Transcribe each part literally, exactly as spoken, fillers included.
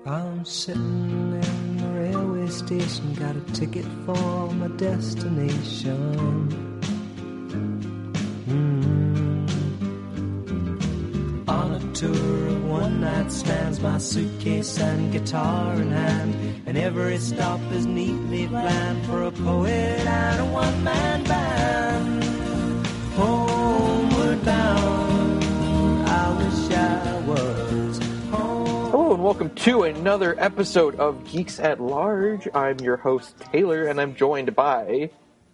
I'm sitting in the railway station, got a ticket for my destination. Mm-hmm. On a tour of one-night stands, my suitcase and guitar in hand, and every stop is neatly planned for a poet and a one-man band. Homeward bound, I wish I was home. Hello and welcome to another episode of Geeks at Large. I'm your host, Taylor, and I'm joined by...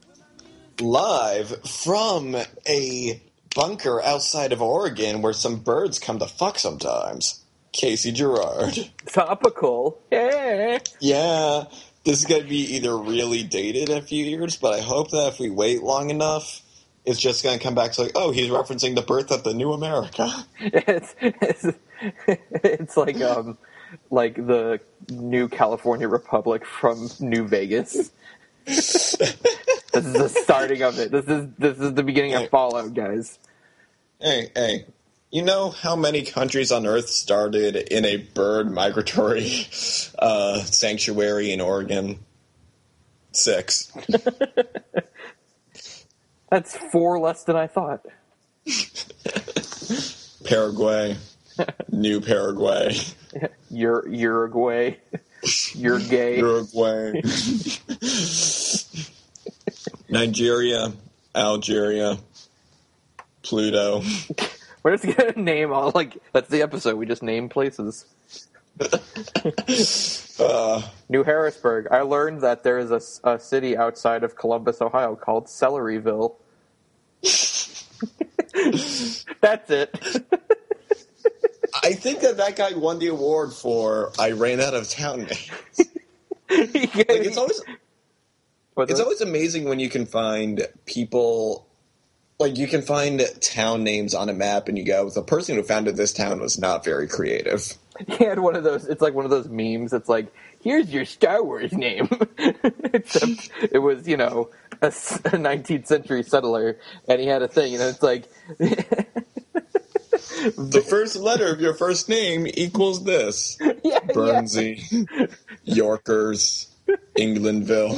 Live from a bunker outside of Oregon where some birds come to fuck sometimes, Casey Gerard. Topical. Yeah. Yeah, this is going to be either really dated in a few years, but I hope that if we wait long enough, it's just going to come back to like, oh, he's referencing the birth of the new America. It's, it's, it's like um, like the new California Republic from New Vegas. This is the starting of it. This is this is the beginning hey, of Fallout, guys. Hey, hey. You know how many countries on Earth started in a bird migratory uh, sanctuary in Oregon? Six. That's four less than I thought. Paraguay. New Paraguay. Ur- Uruguay. You're gay. Uruguay. Nigeria. Algeria. Pluto. We're just going to name all, like, that's the episode. We just name places. uh, New Harrisburg. I learned that there is a, a city outside of Columbus, Ohio called Celeryville. That's it. I think that that guy won the award for I ran out of town names. Like, it's always, it's always amazing when you can find people... Like, you can find town names on a map, and you go, the person who founded this town was not very creative. He had one of those, it's like one of those memes. It's like, here's your Star Wars name. Except it was, you know, a, a nineteenth century settler, and he had a thing, and it's like... The first letter of your first name equals this. Yeah, Bernsey, yeah. Yorkers, Englandville.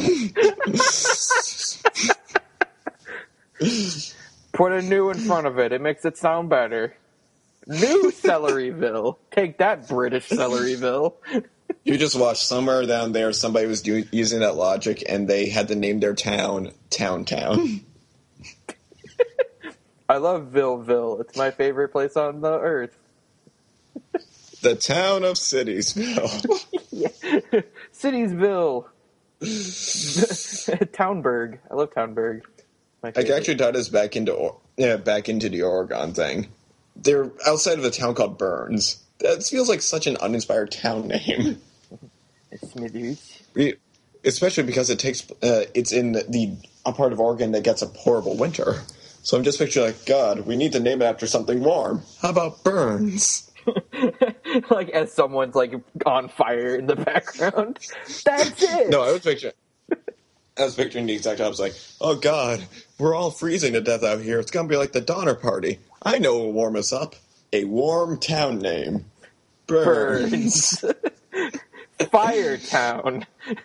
Put a new in front of it. It makes it sound better. New Celeryville. Take that, British Celeryville. You just watched somewhere down there, somebody was do- using that logic, and they had to name their town Town Town. I love Villeville. It's my favorite place on the earth. The town of Citiesville. Yeah. Citiesville. Townburg. I love Townburg. I actually tied us back into yeah, back into the Oregon thing. They're outside of a town called Burns. That feels like such an uninspired town name. Smithers. Especially because it takes uh, it's in the a part of Oregon that gets a horrible winter. So I'm just picturing like, God, we need to name it after something warm. How about Burns? Like as someone's like on fire in the background. That's it. No, I was picturing. I was picturing the exact opposite. I was like, oh, God, we're all freezing to death out here. It's going to be like the Donner Party. I know what will warm us up. A warm town name. Burns. Burns. Firetown.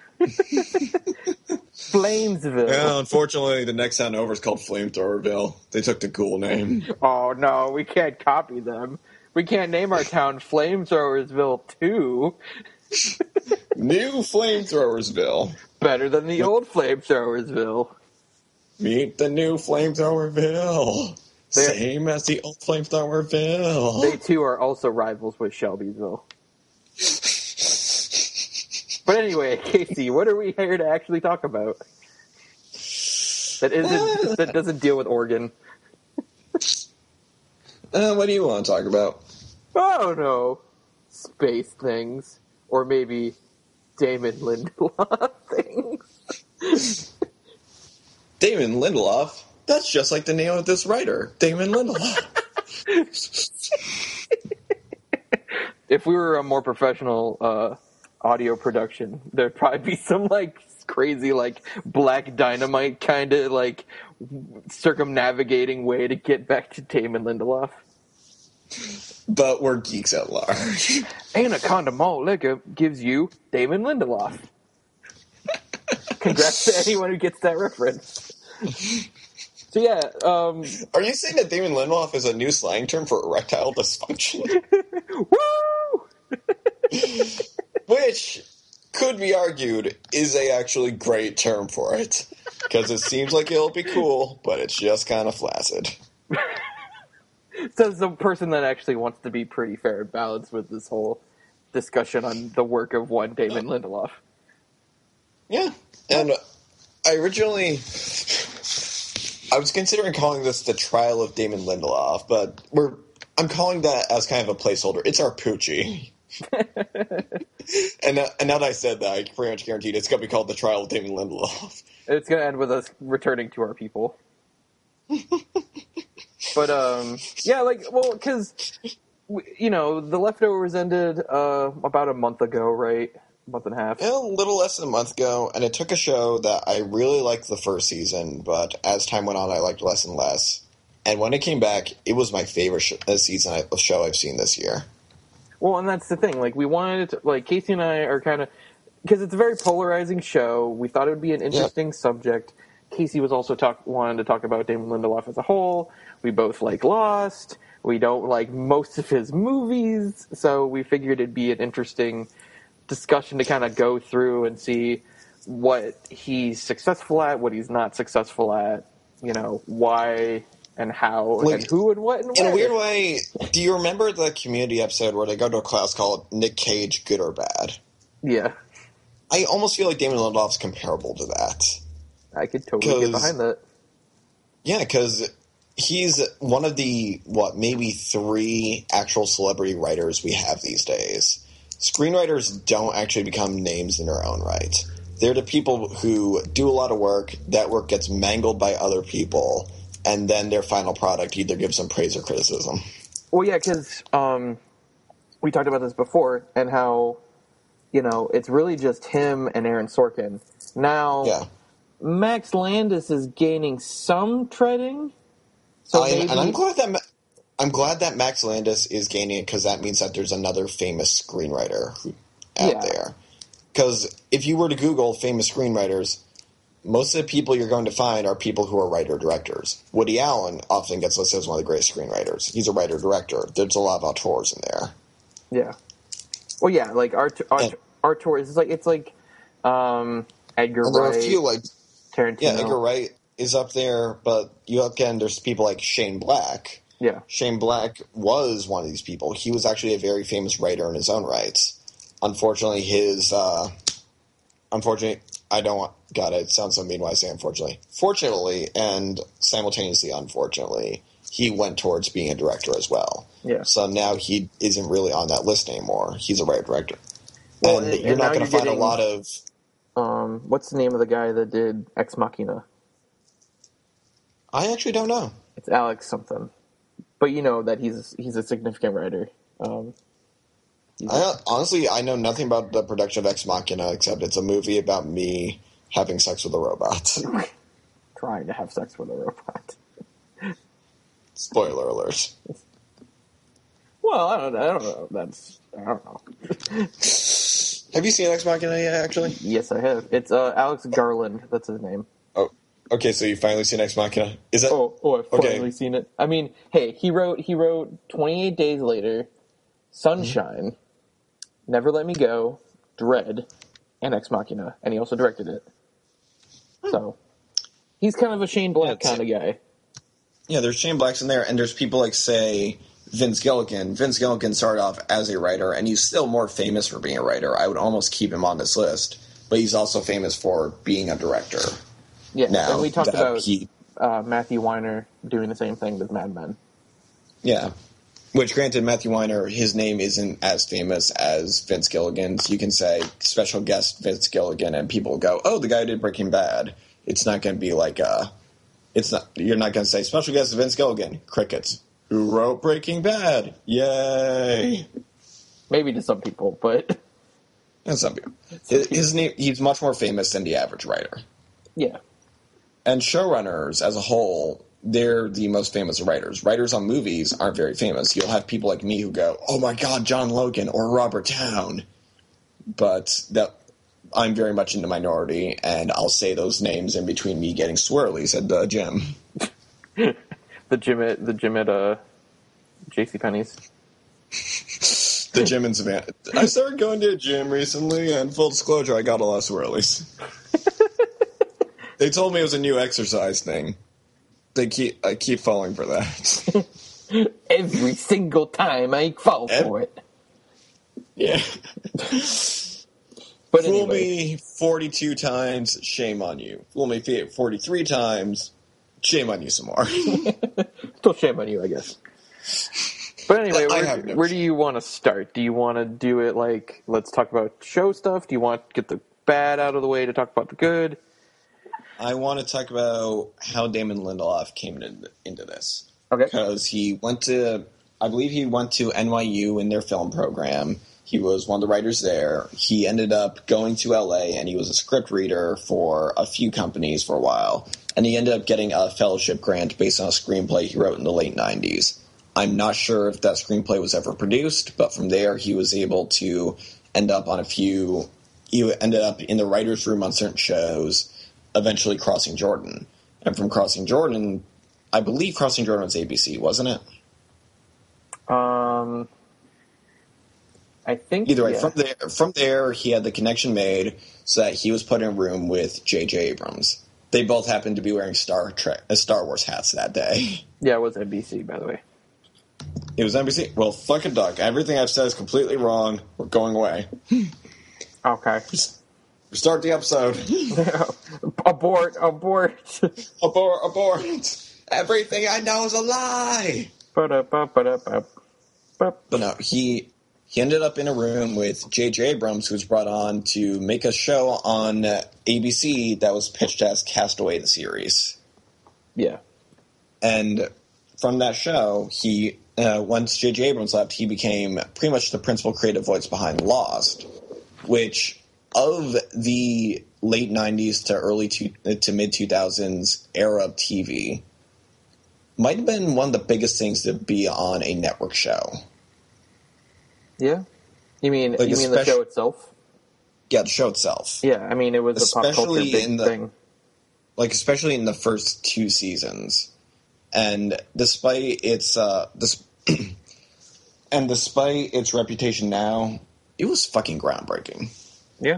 Flamesville. Yeah, unfortunately, the next town over is called Flamethrowerville. They took the cool name. Oh, no, we can't copy them. We can't name our town Flamethrowersville, too. New Flamethrowersville. Better than the old Flamethrowersville. Meet the new Flamethrowerville. They're, Same as the old Flamethrowerville. They, too, are also rivals with Shelbyville. But anyway, Casey, what are we here to actually talk about? That isn't that doesn't deal with Oregon. Uh, what do you want to talk about? Oh, no. Space things. Or maybe Damon Lindelof things. Damon Lindelof? That's just like the name of this writer. Damon Lindelof. If we were a more professional uh, audio production, there'd probably be some, like, crazy, like, Black Dynamite kind of, like, circumnavigating way to get back to Damon Lindelof. But we're geeks at large. Anaconda Malt Liquor gives you Damon Lindelof. Congrats to anyone who gets that reference. So yeah, um... Are you saying that Damon Lindelof is a new slang term for erectile dysfunction? Woo! Which could be argued is a actually great term for it. Because it seems like it'll be cool, but it's just kind of flaccid. Says the person that actually wants to be pretty fair and balanced with this whole discussion on the work of one Damon Lindelof. Yeah, and I originally... I was considering calling this the trial of Damon Lindelof, but we're I'm calling that as kind of a placeholder. It's our Poochie. and, uh, and now that I said that, I pretty much guaranteed it's going to be called the trial of Damon Lindelof. It's going to end with us returning to our people. But, um, yeah, like, well, because, you know, The Leftovers ended uh, about a month ago, right? A month and a half. Yeah, a little less than a month ago, and it took a show that I really liked the first season, but as time went on, I liked less and less. And when it came back, it was my favorite sh- season of show I've seen this year. Well, and that's the thing. Like, we wanted to, like, Casey and I are kind of, because it's a very polarizing show. We thought it would be an interesting yeah. subject. Casey was also talk wanted to talk about Damon Lindelof as a whole. We both like Lost. We don't like most of his movies, so we figured it'd be an interesting discussion to kind of go through and see what he's successful at, what he's not successful at, you know, why and how like, and who and what and in where. A weird way, do you remember the Community episode where they go to a class called Nick Cage, Good or Bad? Yeah. I almost feel like Damon Lindelof's comparable to that. I could totally get behind that. Yeah, because he's one of the, what, maybe three actual celebrity writers we have these days. Screenwriters don't actually become names in their own right. They're the people who do a lot of work, that work gets mangled by other people, and then their final product either gives them praise or criticism. Well, yeah, because um, we talked about this before, and how, you know, it's really just him and Aaron Sorkin. Now... Yeah. Max Landis is gaining some treading, so I, maybe... and I'm glad that I'm glad that Max Landis is gaining it because that means that there's another famous screenwriter who, out yeah. there. Because if you were to Google famous screenwriters, most of the people you're going to find are people who are writer-directors. Woody Allen often gets listed as one of the greatest screenwriters. He's a writer-director. There's a lot of auteurs in there. Yeah. Well, yeah, like art, art, auteurs. It's like it's like um, Edgar and there Wright. Are a few like. Tarantino. Yeah, Edgar Wright is up there, but you again, there's people like Shane Black. Yeah. Shane Black was one of these people. He was actually a very famous writer in his own rights. Unfortunately, his, uh, unfortunately, I don't want, God, it sounds so mean when I say unfortunately. Fortunately, and simultaneously unfortunately, he went towards being a director as well. Yeah. So now he isn't really on that list anymore. He's a writer-director. Well, and, and you're and not going to find getting... a lot of... Um, what's the name of the guy that did Ex Machina? I actually don't know. It's Alex something, but you know that he's he's a significant writer. Um, I, honestly, I know nothing about the production of Ex Machina except it's a movie about me having sex with a robot. Trying to have sex with a robot. Spoiler alert. Well, I don't, I don't know. That's I don't know. Have you seen Ex Machina yet, actually? Yes, I have. It's uh, Alex Garland. That's his name. Oh, okay. So you've finally seen Ex Machina? Is that? Oh, oh, I've finally okay. seen it. I mean, hey, he wrote he wrote twenty-eight Days Later, Sunshine, mm-hmm. Never Let Me Go, Dread, and Ex Machina, and he also directed it. Hmm. So he's kind of a Shane Black yeah, kind of guy. Yeah, there's Shane Blacks in there, and there's people like, say, Vince Gilligan. Vince Gilligan started off as a writer, and he's still more famous for being a writer. I would almost keep him on this list, but he's also famous for being a director. Yeah, now, and we talked about he, uh, Matthew Weiner doing the same thing with Mad Men. Yeah, which, granted, Matthew Weiner, his name isn't as famous as Vince Gilligan's. You can say special guest Vince Gilligan, and people go, oh, the guy who did Breaking Bad. It's not going to be like a... It's not. You're not going to say special guest Vince Gilligan. Crickets. Who wrote Breaking Bad? Yay! Maybe to some people, but and some people. His, his name. He's much more famous than the average writer. Yeah. And showrunners as a whole, they're the most famous writers. Writers on movies aren't very famous. You'll have people like me who go, "Oh my God, John Logan or Robert Towne," but that I'm very much in the minority, and I'll say those names in between me getting swirlies at the gym. the gym at the gym at uh, JCPenney's. The gym in Savannah. I started going to a gym recently, and full disclosure, I got a lot of swirlies. They told me it was a new exercise thing. They keep I keep falling for that. Every single time I fall Every, for it. Yeah. But Fool anyway. me forty-two times, shame on you. Fool me forty-three times, shame on you some more. Still shame on you, I guess. But anyway, I where, no where do you want to start? Do you want to do it like, let's talk about show stuff? Do you want to get the bad out of the way to talk about the good? I want to talk about how Damon Lindelof came into, into this. Okay. Because he went to, I believe he went to N Y U in their film program. He was one of the writers there. He ended up going to L A, and he was a script reader for a few companies for a while. And he ended up getting a fellowship grant based on a screenplay he wrote in the late nineties. I'm not sure if that screenplay was ever produced, but from there he was able to end up on a few – he ended up in the writer's room on certain shows, eventually Crossing Jordan. And from Crossing Jordan, I believe Crossing Jordan was A B C, wasn't it? Um, I think Either way, yeah. from there, from there he had the connection made so that he was put in a room with J J Abrams. They both happened to be wearing Star Trek, uh, Star Wars hats that day. Yeah, it was N B C, by the way. It was N B C? Well, fuck a duck. Everything I've said is completely wrong. We're going away. Okay. Start the episode. Abort, abort. Abort, abort. Everything I know is a lie. Ba-da-ba-ba-da-ba. But no, he he ended up in a room with J J Abrams, who was brought on to make a show on A B C that was pitched as Castaway the series. Yeah. And from that show, he uh, once J J Abrams left, he became pretty much the principal creative voice behind Lost, which of the late nineties to early two, to mid two thousands era of T V might have been one of the biggest things to be on a network show. Yeah? You mean like you mean the show itself? Yeah, the show itself. Yeah, I mean, it was especially a pop culture big in the, thing. Like, especially in the first two seasons. And despite its, uh, this, and despite its reputation now, it was fucking groundbreaking. Yeah.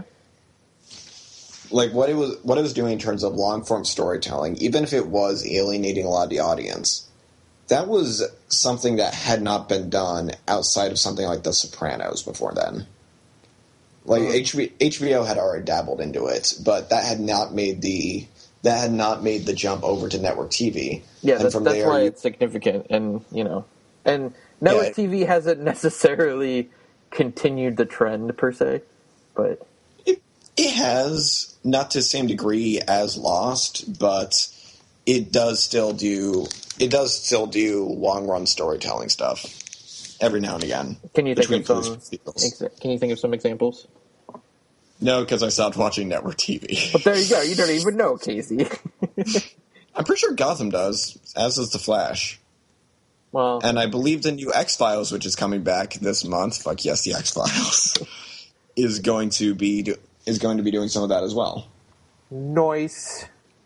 Like, what it was, what it was doing in terms of long-form storytelling, even if it was alienating a lot of the audience, that was something that had not been done outside of something like The Sopranos before then. Like, mm. H B, H B O had already dabbled into it, but that had not made the that had not made the jump over to network T V. Yeah, and that's, from that's there, why you, it's significant, and you know, and network yeah, T V hasn't necessarily continued the trend per se, but it, it has, not to the same degree as Lost, but it does still do it does still do long run storytelling stuff every now and again. Can you think of some? Exa- can you think of some examples? No, because I stopped watching network T V. But there you go. You don't even know, Casey. I'm pretty sure Gotham does, as does The Flash. Well, and I believe the new X-Files, which is coming back this month, fuck yes, the X-Files, is going to be do- is going to be doing some of that as well. Nice.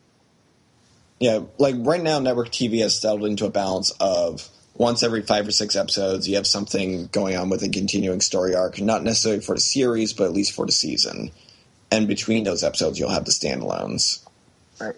Yeah, like right now, network T V has settled into a balance of once every five or six episodes, you have something going on with a continuing story arc, not necessarily for the series, but at least for the season. And between those episodes, you'll have the standalones. Right.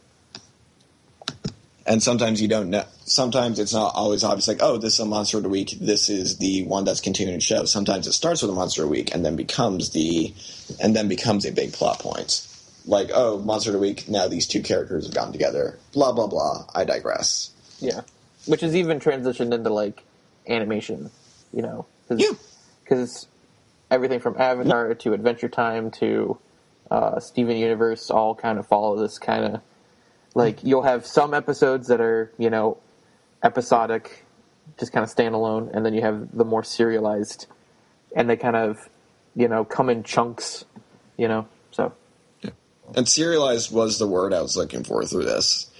And sometimes you don't know. Sometimes it's not always obvious, like, oh, this is a Monster of the Week. This is the one that's continuing to show. Sometimes it starts with a Monster of the Week and then becomes the, and then becomes a big plot point. Like, oh, Monster of the Week, now these two characters have gotten together. Blah, blah, blah. I digress. Yeah. Which is even transitioned into, like, animation, you know? Cause, yeah. Because everything from Avatar yeah. to Adventure Time to uh, Steven Universe all kind of follow this kind of, like, you'll have some episodes that are, you know, episodic, just kind of standalone, and then you have the more serialized, and they kind of, you know, come in chunks, you know, so. Yeah. And serialized was the word I was looking for through this. Yeah.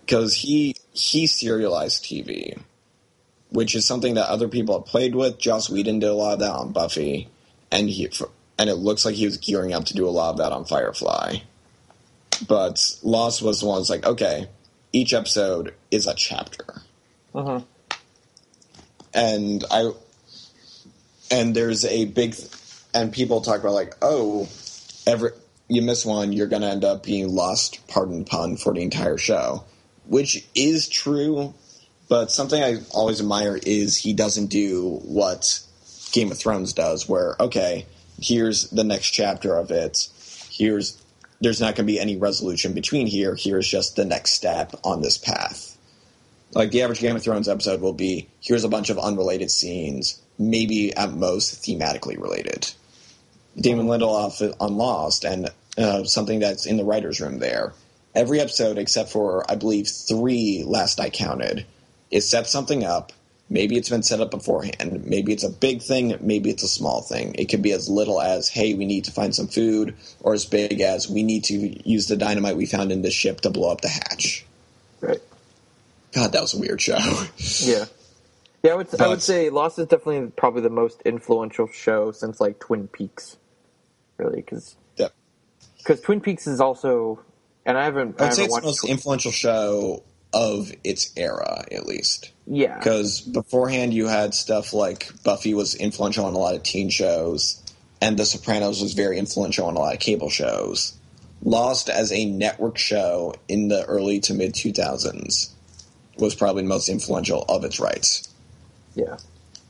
because he he serialized T V, which is something that other people have played with. Joss Whedon did a lot of that on Buffy, and he and it looks like he was gearing up to do a lot of that on Firefly. But Lost was the one that's like, okay, each episode is a chapter. Uh-huh. And I and there's a big and people talk about like, oh, every you miss one, you're going to end up being lost, pardon pun, for the entire show, which is true. But something I always admire is he doesn't do what Game of Thrones does, where, okay, here's the next chapter of it. Here's there's not going to be any resolution between here. Here's just the next step on this path. Like, the average Game of Thrones episode will be, here's a bunch of unrelated scenes, maybe at most thematically related. Damon Lindelof on Lost, and uh, something that's in the writer's room there. Every episode, except for, I believe, three last I counted, is set something up. Maybe it's been set up beforehand. Maybe it's a big thing. Maybe it's a small thing. It could be as little as, hey, we need to find some food, or as big as, we need to use the dynamite we found in this ship to blow up the hatch. Right. God, that was a weird show. Yeah. Yeah, I would, But, I would say Lost is definitely probably the most influential show since, like, Twin Peaks. Really, because yeah. Twin Peaks is also... And I haven't, I I'd say haven't it's the watched most Tw- influential show of its era, at least. Yeah. Because beforehand you had stuff like Buffy was influential on a lot of teen shows, and The Sopranos was very influential on a lot of cable shows. Lost as a network show in the early to mid two thousands was probably the most influential of its rights. Yeah.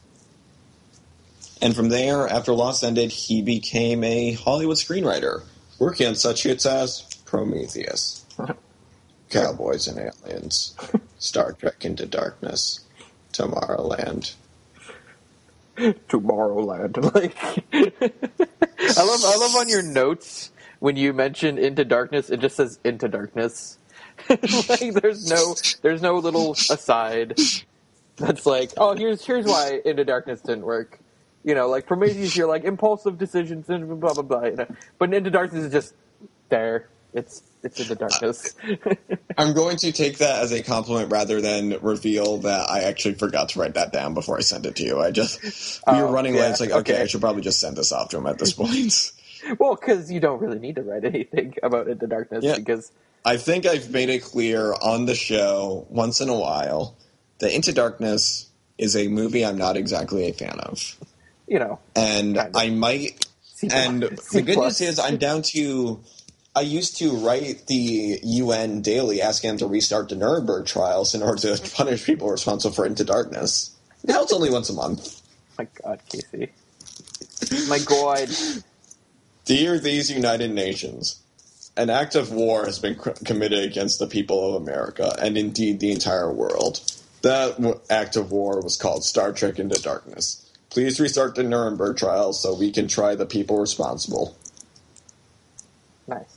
And from there, after Lost ended, he became a Hollywood screenwriter, working on such hits as Prometheus, Cowboys and Aliens, Star Trek Into Darkness, Tomorrowland. Tomorrowland. Like, I love, I love on your notes when you mention Into Darkness, it just says Into Darkness. Like, there's no, there's no little aside that's like, oh, here's here's why Into Darkness didn't work. You know, like Prometheus, you're like impulsive decisions and blah blah blah. You know, but Into Darkness is just there. It's it's Into Darkness. I'm going to take that as a compliment rather than reveal that I actually forgot to write that down before I sent it to you. I just we oh, were running yeah, late. It's like, okay, okay, I should probably just send this off to him at this point. Well, because you don't really need to write anything about Into Darkness, yeah. because I think I've made it clear on the show once in a while that Into Darkness is a movie I'm not exactly a fan of. You know, and kind of. I might. C and plus. The good news is I'm down to. I used to write the U N daily asking them to restart the Nuremberg trials in order to punish people responsible for Into Darkness. Now it's only once a month. My God, Casey. My God. Dear these United Nations, an act of war has been c- committed against the people of America, and indeed the entire world. That w- act of war was called Star Trek Into Darkness. Please restart the Nuremberg trials so we can try the people responsible. Nice.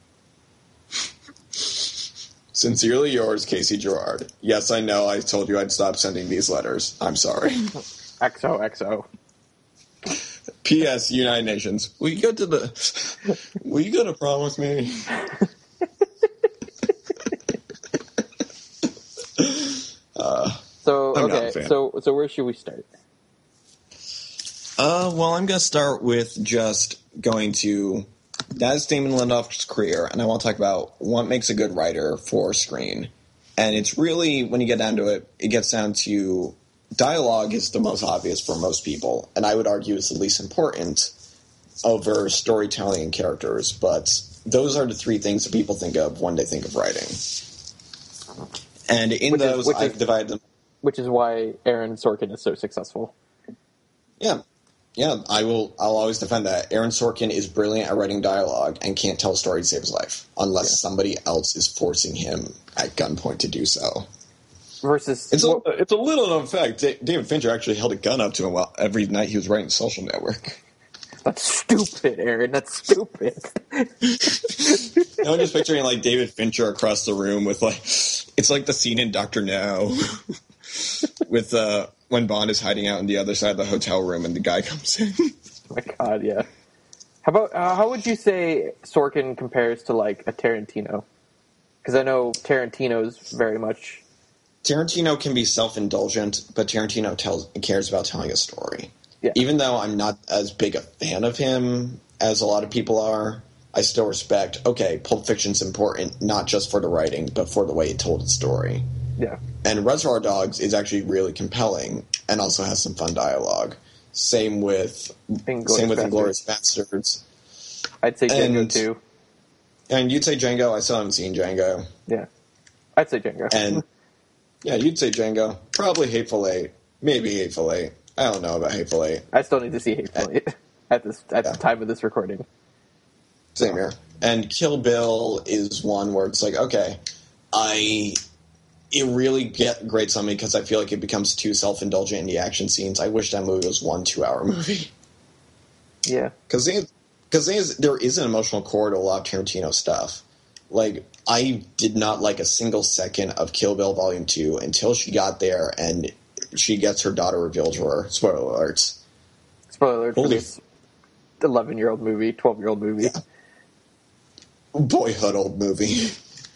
Sincerely yours, Casey Gerard. Yes, I know I told you I'd stop sending these letters. I'm sorry. X O X O. P S. United Nations. Will you go to the... Will you go to prom with me? uh, so, I'm okay, so so where should we start? Uh, well, I'm going to start with just going to... That is Damon Lindelof's career, and I want to talk about what makes a good writer for screen. And it's really, when you get down to it, it gets down to dialogue is the most obvious for most people, and I would argue it's the least important over storytelling and characters, but those are the three things that people think of when they think of writing. And in which those, is, I've is, divided them. Which is why Aaron Sorkin is so successful. Yeah. Yeah, I will. I'll always defend that. Aaron Sorkin is brilliant at writing dialogue and can't tell a story to save his life unless yeah. somebody else is forcing him at gunpoint to do so. Versus, it's a, it's a little known fact. David Fincher actually held a gun up to him while every night he was writing Social Network. That's stupid, Aaron. That's stupid. No, I'm just picturing like David Fincher across the room with like it's like the scene in Doctor No with uh. when Bond is hiding out on the other side of the hotel room and the guy comes in. Oh my God, yeah. How about, uh, how would you say Sorkin compares to, like, a Tarantino? Because I know Tarantino's very much... Tarantino can be self-indulgent, but Tarantino tells cares about telling a story. Yeah. Even though I'm not as big a fan of him as a lot of people are, I still respect, okay, Pulp Fiction's important, not just for the writing, but for the way it told its story. Yeah. And Reservoir Dogs is actually really compelling and also has some fun dialogue. Same with Inglourious same with Inglourious Basterds. I'd say Django and, too. And you'd say Django. I still haven't seen Django. Yeah. I'd say Django. And yeah, you'd say Django. Probably Hateful Eight. Maybe Hateful Eight. I don't know about Hateful Eight. I still need to see Hateful Eight at this at yeah. the time of this recording. Same here. And Kill Bill is one where it's like, okay, I it really get grates on me because I feel like it becomes too self-indulgent in the action scenes. I wish that movie was one two-hour movie. Yeah. Because because there is an emotional core to a lot of Tarantino stuff. Like, I did not like a single second of Kill Bill Volume two until she got there and she gets her daughter revealed to her. Spoiler alerts. Spoiler alert for this eleven-year-old movie, twelve-year-old movie. Yeah. Boyhood old movie.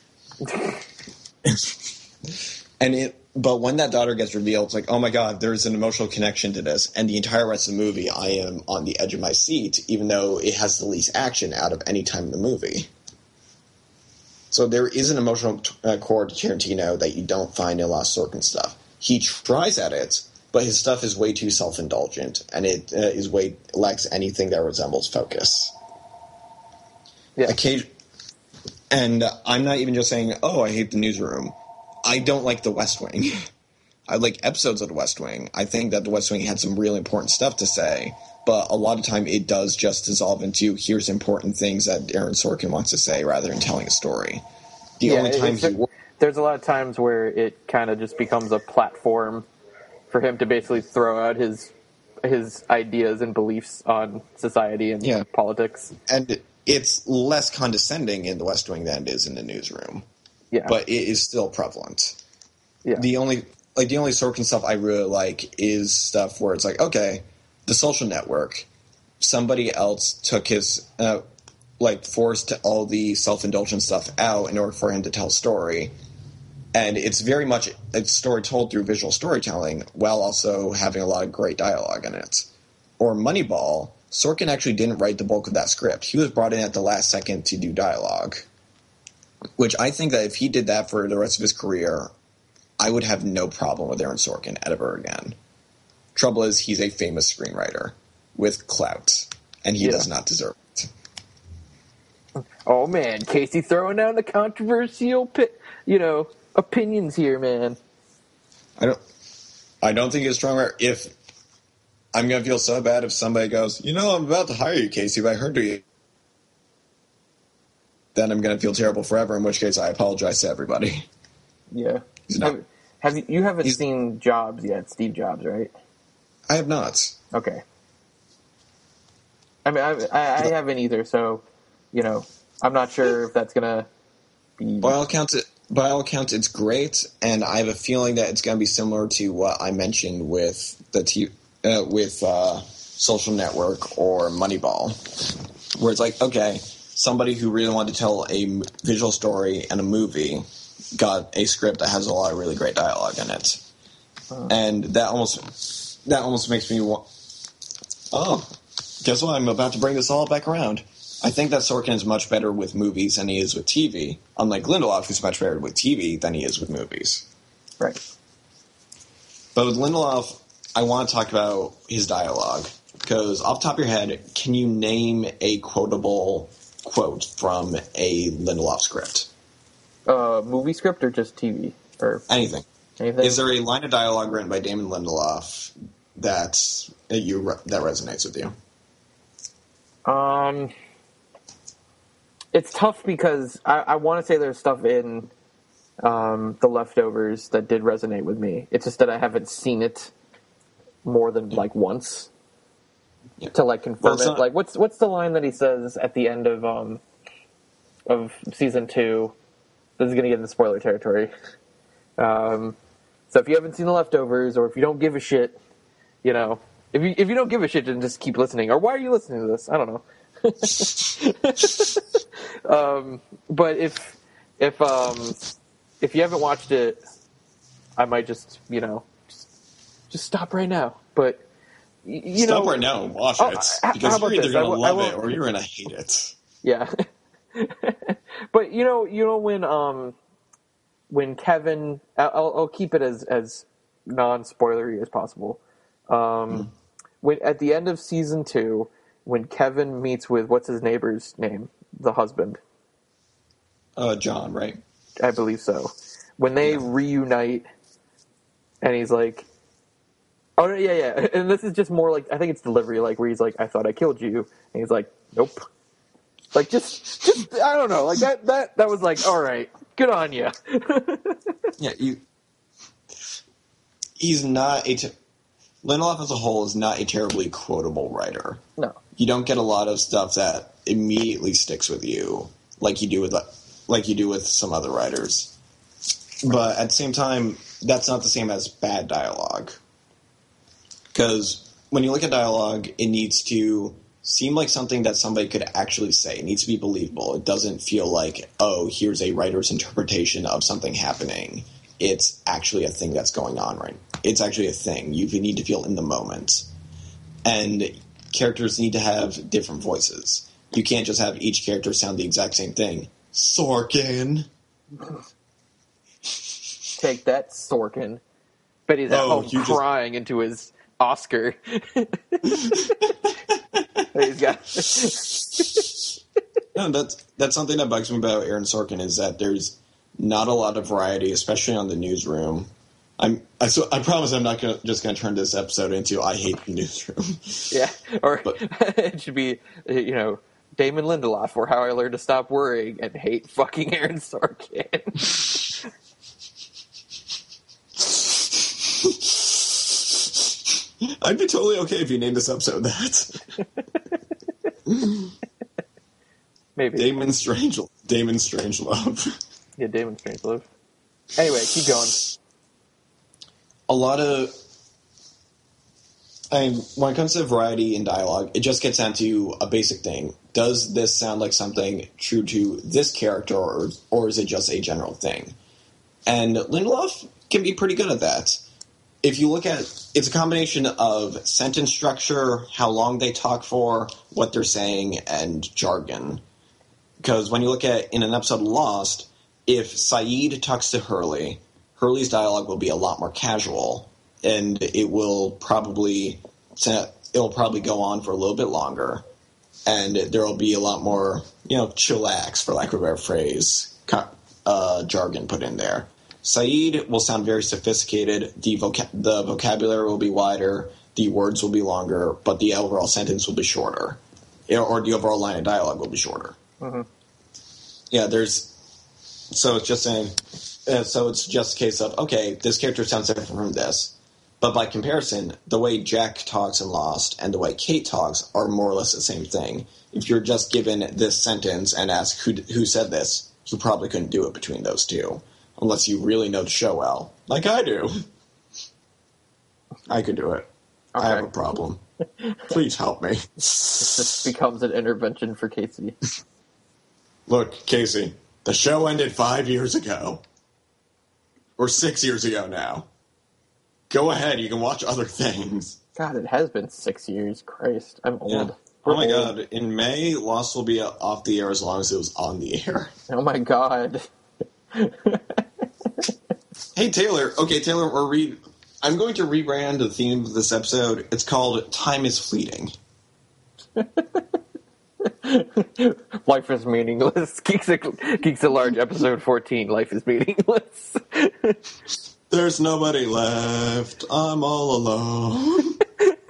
And it, but when that daughter gets revealed, it's like, oh my god, there's an emotional connection to this. And the entire rest of the movie, I am on the edge of my seat, even though it has the least action out of any time in the movie. So there is an emotional uh, core to Tarantino that you don't find in a lot of Sorkin stuff. He tries at it, but his stuff is way too self-indulgent, and it uh, is way lacks anything that resembles focus. Yeah. Occasion- and uh, I'm not even just saying, oh, I hate the Newsroom. I don't like The West Wing. I like episodes of The West Wing. I think that The West Wing had some really important stuff to say, but a lot of time it does just dissolve into here's important things that Aaron Sorkin wants to say rather than telling a story. The yeah, only time he there, there's a lot of times where it kind of just becomes a platform for him to basically throw out his his ideas and beliefs on society and yeah. politics. And it's less condescending in The West Wing than it is in The Newsroom. Yeah. But it is still prevalent. Yeah. The only like the only Sorkin stuff I really like is stuff where it's like, okay, The Social Network, somebody else took his uh, like forced all the self-indulgent stuff out in order for him to tell a story. And it's very much a story told through visual storytelling while also having a lot of great dialogue in it. Or Moneyball, Sorkin actually didn't write the bulk of that script. He was brought in at the last second to do dialogue. Which I think that if he did that for the rest of his career, I would have no problem with Aaron Sorkin ever again. Trouble is, he's a famous screenwriter with clout, and he yeah. does not deserve it. Oh man, Casey throwing down the controversial, you know, opinions here, man. I don't. I don't think it's stronger. If I'm gonna feel so bad if somebody goes, you know, I'm about to hire you, Casey, but I heard you. Then I'm going to feel terrible forever, in which case I apologize to everybody. Yeah. Have, have you, you haven't seen Jobs yet, Steve Jobs, right? I have not. Okay. I mean, I, I, I haven't either, so, you know, I'm not sure if that's going to be... By all accounts, it, by all accounts, it's great, and I have a feeling that it's going to be similar to what I mentioned with the t- uh, with uh, Social Network or Moneyball, where it's like, okay... Somebody who really wanted to tell a visual story and a movie got a script that has a lot of really great dialogue in it, uh, and that almost that almost makes me want. Oh, guess what? I'm about to bring this all back around. I think that Sorkin is much better with movies than he is with T V. Unlike Lindelof, who's much better with T V than he is with movies. Right. But with Lindelof, I want to talk about his dialogue because, off the top of your head, can you name a quotable quote from a Lindelof script? Uh, movie script or just T V? Or anything. Anything? Is there a line of dialogue written by Damon Lindelof that you that resonates with you? Um, it's tough because I, I want to say there's stuff in um, The Leftovers that did resonate with me. It's just that I haven't seen it more than like once. Yeah. To like confirm well, it, not... like what's what's the line that he says at the end of um of season two? This is going to get into spoiler territory. Um, so if you haven't seen The Leftovers, or if you don't give a shit, you know, if you if you don't give a shit, then just keep listening. Or why are you listening to this? I don't know. um, but if if um if you haven't watched it, I might just you know just, just stop right now. But y- you stop know, right now and watch oh, it how, because how you're either this? gonna w- love it or you're gonna hate it. Yeah, but you know, you know when um when Kevin, I'll, I'll keep it as as non-spoilery as possible. Um, mm. When at the end of season two, when Kevin meets with what's his neighbor's name, the husband, uh, John, right? I believe so. When they yeah. reunite, and he's like, "Oh yeah, yeah," and this is just more like I think it's delivery, like where he's like, "I thought I killed you," and he's like, "Nope." Like just, just I don't know, like that that that was like, all right, good on you. yeah, you. He's not a. T- Lindelof as a whole is not a terribly quotable writer. No, you don't get a lot of stuff that immediately sticks with you, like you do with like you do with some other writers. But at the same time, that's not the same as bad dialogue. Because when you look at dialogue, it needs to seem like something that somebody could actually say. It needs to be believable. It doesn't feel like, oh, here's a writer's interpretation of something happening. It's actually a thing that's going on, right? It's actually a thing. You need to feel in the moment. And characters need to have different voices. You can't just have each character sound the exact same thing. Sorkin. Take that, Sorkin. But he's at oh, home crying just... into his Oscar. He's got. No, that's that's something that bugs me about Aaron Sorkin is that there's not a lot of variety, especially on the newsroom. I'm I so I promise I'm not gonna, just going to turn this episode into I hate the newsroom. Yeah, or but, it should be you know Damon Lindelof or How I Learned to Stop Worrying and Hate Fucking Aaron Sorkin. I'd be totally okay if you named this episode that. Maybe. Damon Strange Damon Strangelove. Yeah, Damon Strangelove. Anyway, keep going. A lot of I mean, when it comes to variety in dialogue, it just gets down to a basic thing. Does this sound like something true to this character, or, or is it just a general thing? And Lindelof can be pretty good at that. If you look at it's a combination of sentence structure, how long they talk for, what they're saying, and jargon. Because when you look at, in an episode of Lost, if Sayid talks to Hurley, Hurley's dialogue will be a lot more casual, and it will probably it'll probably go on for a little bit longer, and there will be a lot more, you know, chillax, for lack of a better phrase, uh, jargon put in there. Sayid will sound very sophisticated. The, voca- the vocabulary will be wider. The words will be longer, but the overall sentence will be shorter, or the overall line of dialogue will be shorter. Mm-hmm. Yeah, there's. So it's just saying. Uh, so it's just a case of okay, this character sounds different from this, but by comparison, the way Jack talks in Lost and the way Kate talks are more or less the same thing. If you're just given this sentence and ask who who said this, you probably couldn't do it between those two. Unless you really know the show well. Like I do. I could do it. Okay. I have a problem. Please help me. This becomes an intervention for Casey. Look, Casey, the show ended five years ago. Or six years ago now. Go ahead, you can watch other things. God, it has been six years. Christ, I'm old. Yeah. Oh my god, in May, Lost will be off the air as long as it was on the air. Oh my god. Hey, Taylor. Okay, Taylor, we're re- I'm going to rebrand the theme of this episode. It's called Time is Fleeting. Life is meaningless. Geeks at, Geeks at Large, episode fourteen. Life is meaningless. There's nobody left. I'm all alone.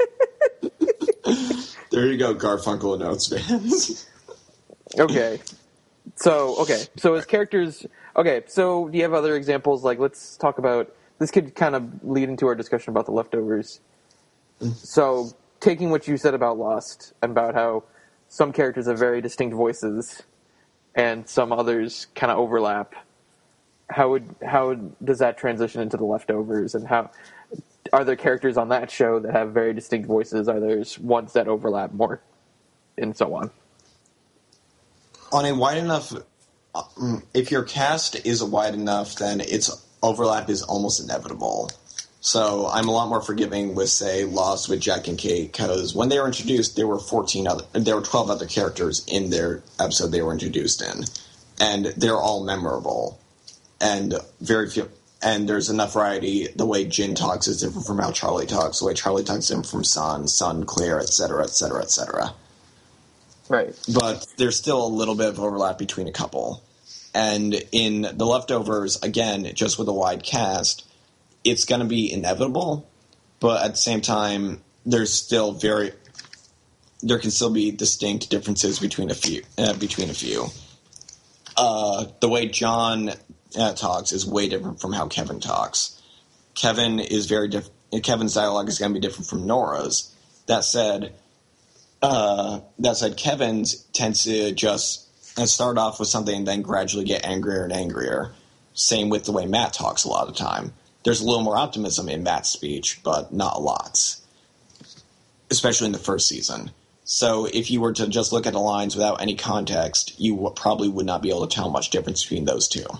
There you go, Garfunkel and Oates fans. Okay. So, okay. So as characters... Okay, so do you have other examples? Like, let's talk about... This could kind of lead into our discussion about The Leftovers. Mm. So, taking what you said about Lost, about how some characters have very distinct voices, and some others kind of overlap, how would how does that transition into The Leftovers? And how... Are there characters on that show that have very distinct voices? Are there ones that overlap more? And so on. On a wide enough if your cast is wide enough, then its overlap is almost inevitable. So I'm a lot more forgiving with, say, Lost with Jack and Kate, because when they were introduced, there were fourteen other, there were twelve other characters in their episode they were introduced in, and they're all memorable, and very few. And there's enough variety. The way Jin talks is different from how Charlie talks. The way Charlie talks is different from Sun, Sun, Claire, et cetera, et cetera, et cetera. Right. But there's still a little bit of overlap between a couple. And in The Leftovers, again, just with a wide cast, it's going to be inevitable, but at the same time, there's still very, there can still be distinct differences between a few. Uh, between a few, uh, the way John uh, talks is way different from how Kevin talks. Kevin is very different. Kevin's dialogue is going to be different from Nora's. That said, uh, that said, Kevin's tends to just start off with something and then gradually get angrier and angrier. Same with the way Matt talks a lot of the time. There's a little more optimism in Matt's speech, but not a lot, especially in the first season. So if you were to just look at the lines without any context, you w- probably would not be able to tell much difference between those two.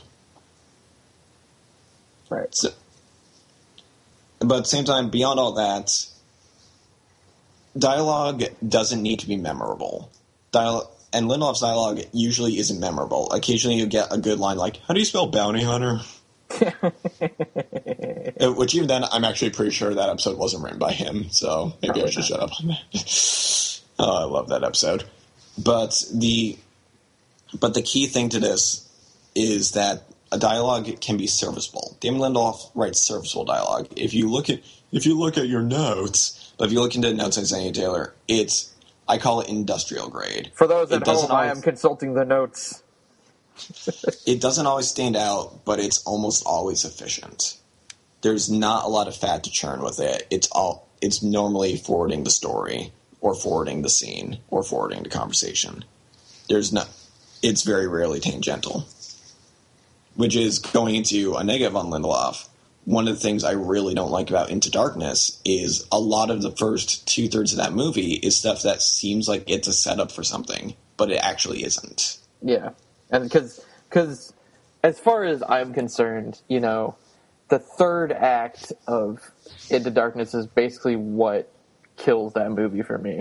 Right. So, but at the same time, beyond all that, dialogue doesn't need to be memorable. Dial- and Lindelof's dialogue usually isn't memorable. Occasionally you get a good line like, "How do you spell bounty hunter?" Which even then, I'm actually pretty sure that episode wasn't written by him, so maybe Probably I should not. shut up on that. Oh, I love that episode. But the but the key thing to this is that a dialogue can be serviceable. Damon Lindelof writes serviceable dialogue. If you look at if you look at your notes, but if you look into notes on Anya Taylor, it's I call it industrial grade. For those at home, always, I am consulting the notes. It doesn't always stand out, but it's almost always efficient. There's not a lot of fat to churn with it. It's all it's normally forwarding the story, or forwarding the scene, or forwarding the conversation. There's no. It's very rarely tangential, which is going into a negative on Lindelof. One of the things I really don't like about Into Darkness is a lot of the first two thirds of that movie is stuff that seems like it's a setup for something, but it actually isn't. Yeah. And because, because as far as I'm concerned, you know, the third act of Into Darkness is basically what kills that movie for me.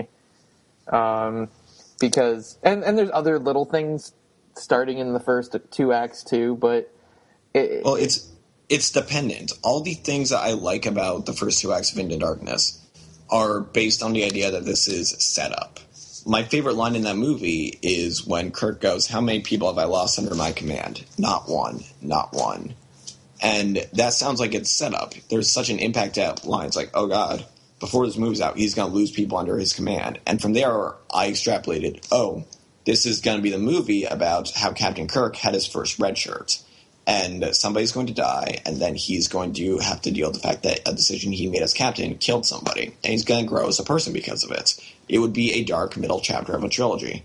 Um, because, and, and there's other little things starting in the first two acts too, but it, well, it's it's dependent. All the things that I like about the first two acts of Into Darkness are based on the idea that this is setup. My favorite line in that movie is when Kirk goes, "How many people have I lost under my command?" Not one. Not one. And that sounds like it's set up. There's such an impact at lines like, oh God, before this movie's out, he's going to lose people under his command. And from there, I extrapolated, oh, this is going to be the movie about how Captain Kirk had his first red shirt. And somebody's going to die, and then he's going to have to deal with the fact that a decision he made as captain killed somebody. And he's going to grow as a person because of it. It would be a dark middle chapter of a trilogy.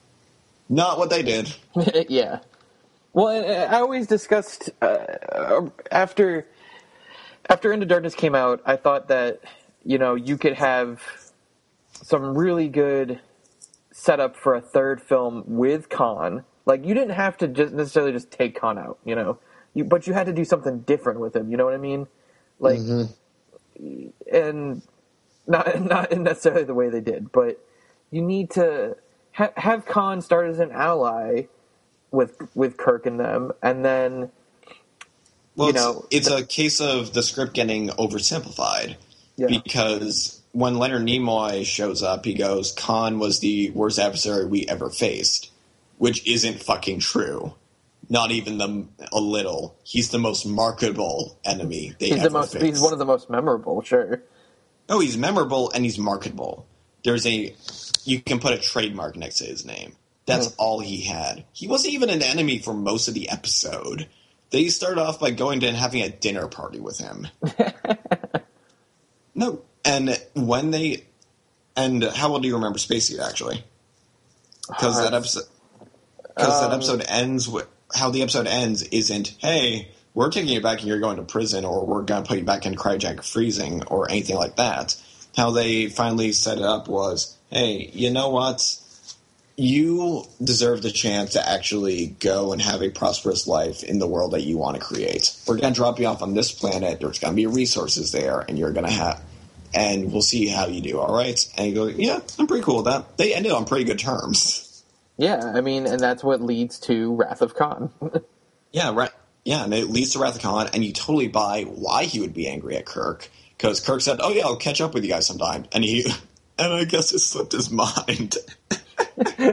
Not what they did. Yeah. Well, I always discussed, uh, after after Into Darkness came out, I thought that, you know, you could have some really good setup for a third film with Khan. Like, you didn't have to just necessarily just take Khan out, you know, you, but you had to do something different with him. You know what I mean? Like, mm-hmm. and not not necessarily the way they did, but you need to ha- have Khan start as an ally with with Kirk and them, and then well, you know, it's, it's the, a case of the script getting oversimplified yeah. because when Leonard Nimoy shows up, he goes, "Khan was the worst adversary we ever faced." Which isn't fucking true. Not even the, a little. He's the most marketable enemy they he's ever the most, faced. He's one of the most memorable, sure. Oh, he's memorable and he's marketable. There's a... You can put a trademark next to his name. That's mm. all he had. He wasn't even an enemy for most of the episode. They start off by going to and having a dinner party with him. No. And when they... And how well do you remember Spacey, actually? Because uh, that episode... Because um, that episode ends with... How the episode ends isn't, hey, we're taking you back and you're going to prison, or we're going to put you back in cryogenic freezing, or anything like that. How they finally set it up was, hey, you know what? you deserve the chance to actually go and have a prosperous life in the world that you want to create. We're going to drop you off on this planet. There's going to be resources there, and you're going to have, and we'll see how you do. All right. And you go, yeah, I'm pretty cool with that. They ended on pretty good terms. Yeah. I mean, and that's what leads to Wrath of Khan. yeah. Right. Yeah. And it leads to Wrath of Khan, and you totally buy why he would be angry at Kirk. Because Kirk said, oh, yeah, I'll catch up with you guys sometime. And he, and I guess it slipped his mind. Because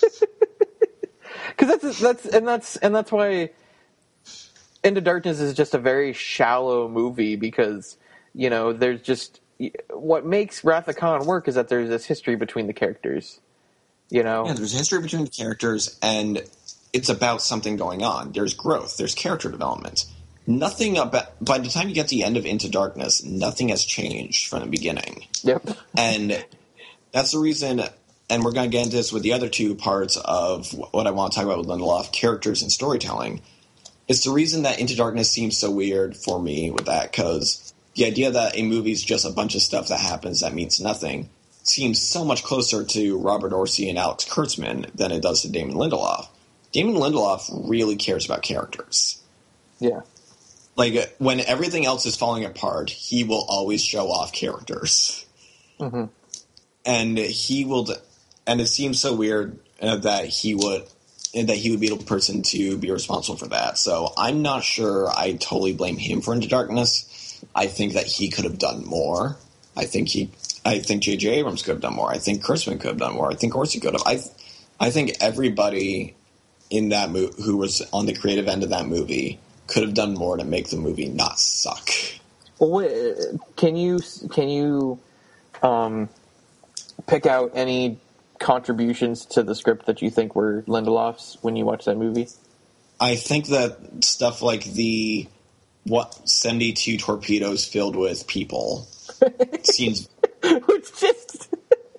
that's, that's, and that's, and that's why Into Darkness is just a very shallow movie because, you know, there's just, what makes Wrath of Khan work is that there's this history between the characters, you know? Yeah, there's history between the characters, and it's about something going on. There's growth. There's character development. Nothing about, by the time you get to the end of Into Darkness, nothing has changed from the beginning. Yep. And that's the reason, and we're going to get into this with the other two parts of what I want to talk about with Lindelof, characters and storytelling. It's the reason that Into Darkness seems so weird for me with that, because the idea that a movie's just a bunch of stuff that happens that means nothing seems so much closer to Robert Orci and Alex Kurtzman than it does to Damon Lindelof. Damon Lindelof really cares about characters. Yeah. Like, when everything else is falling apart, he will always show off characters. Mm-hmm. And he will, and it seems so weird uh, that he would, that he would be the person to be responsible for that. So I'm not sure I totally blame him for Into Darkness. I think that he could have done more. I think he, I think J J Abrams could have done more. I think Kurtzman could have done more. I think Orci could have. I, I think everybody in that movie who was on the creative end of that movie could have done more to make the movie not suck. Well, can you can you um, pick out any contributions to the script that you think were Lindelof's when you watch that movie? I think that stuff like the what seventy-two torpedoes filled with people seems which just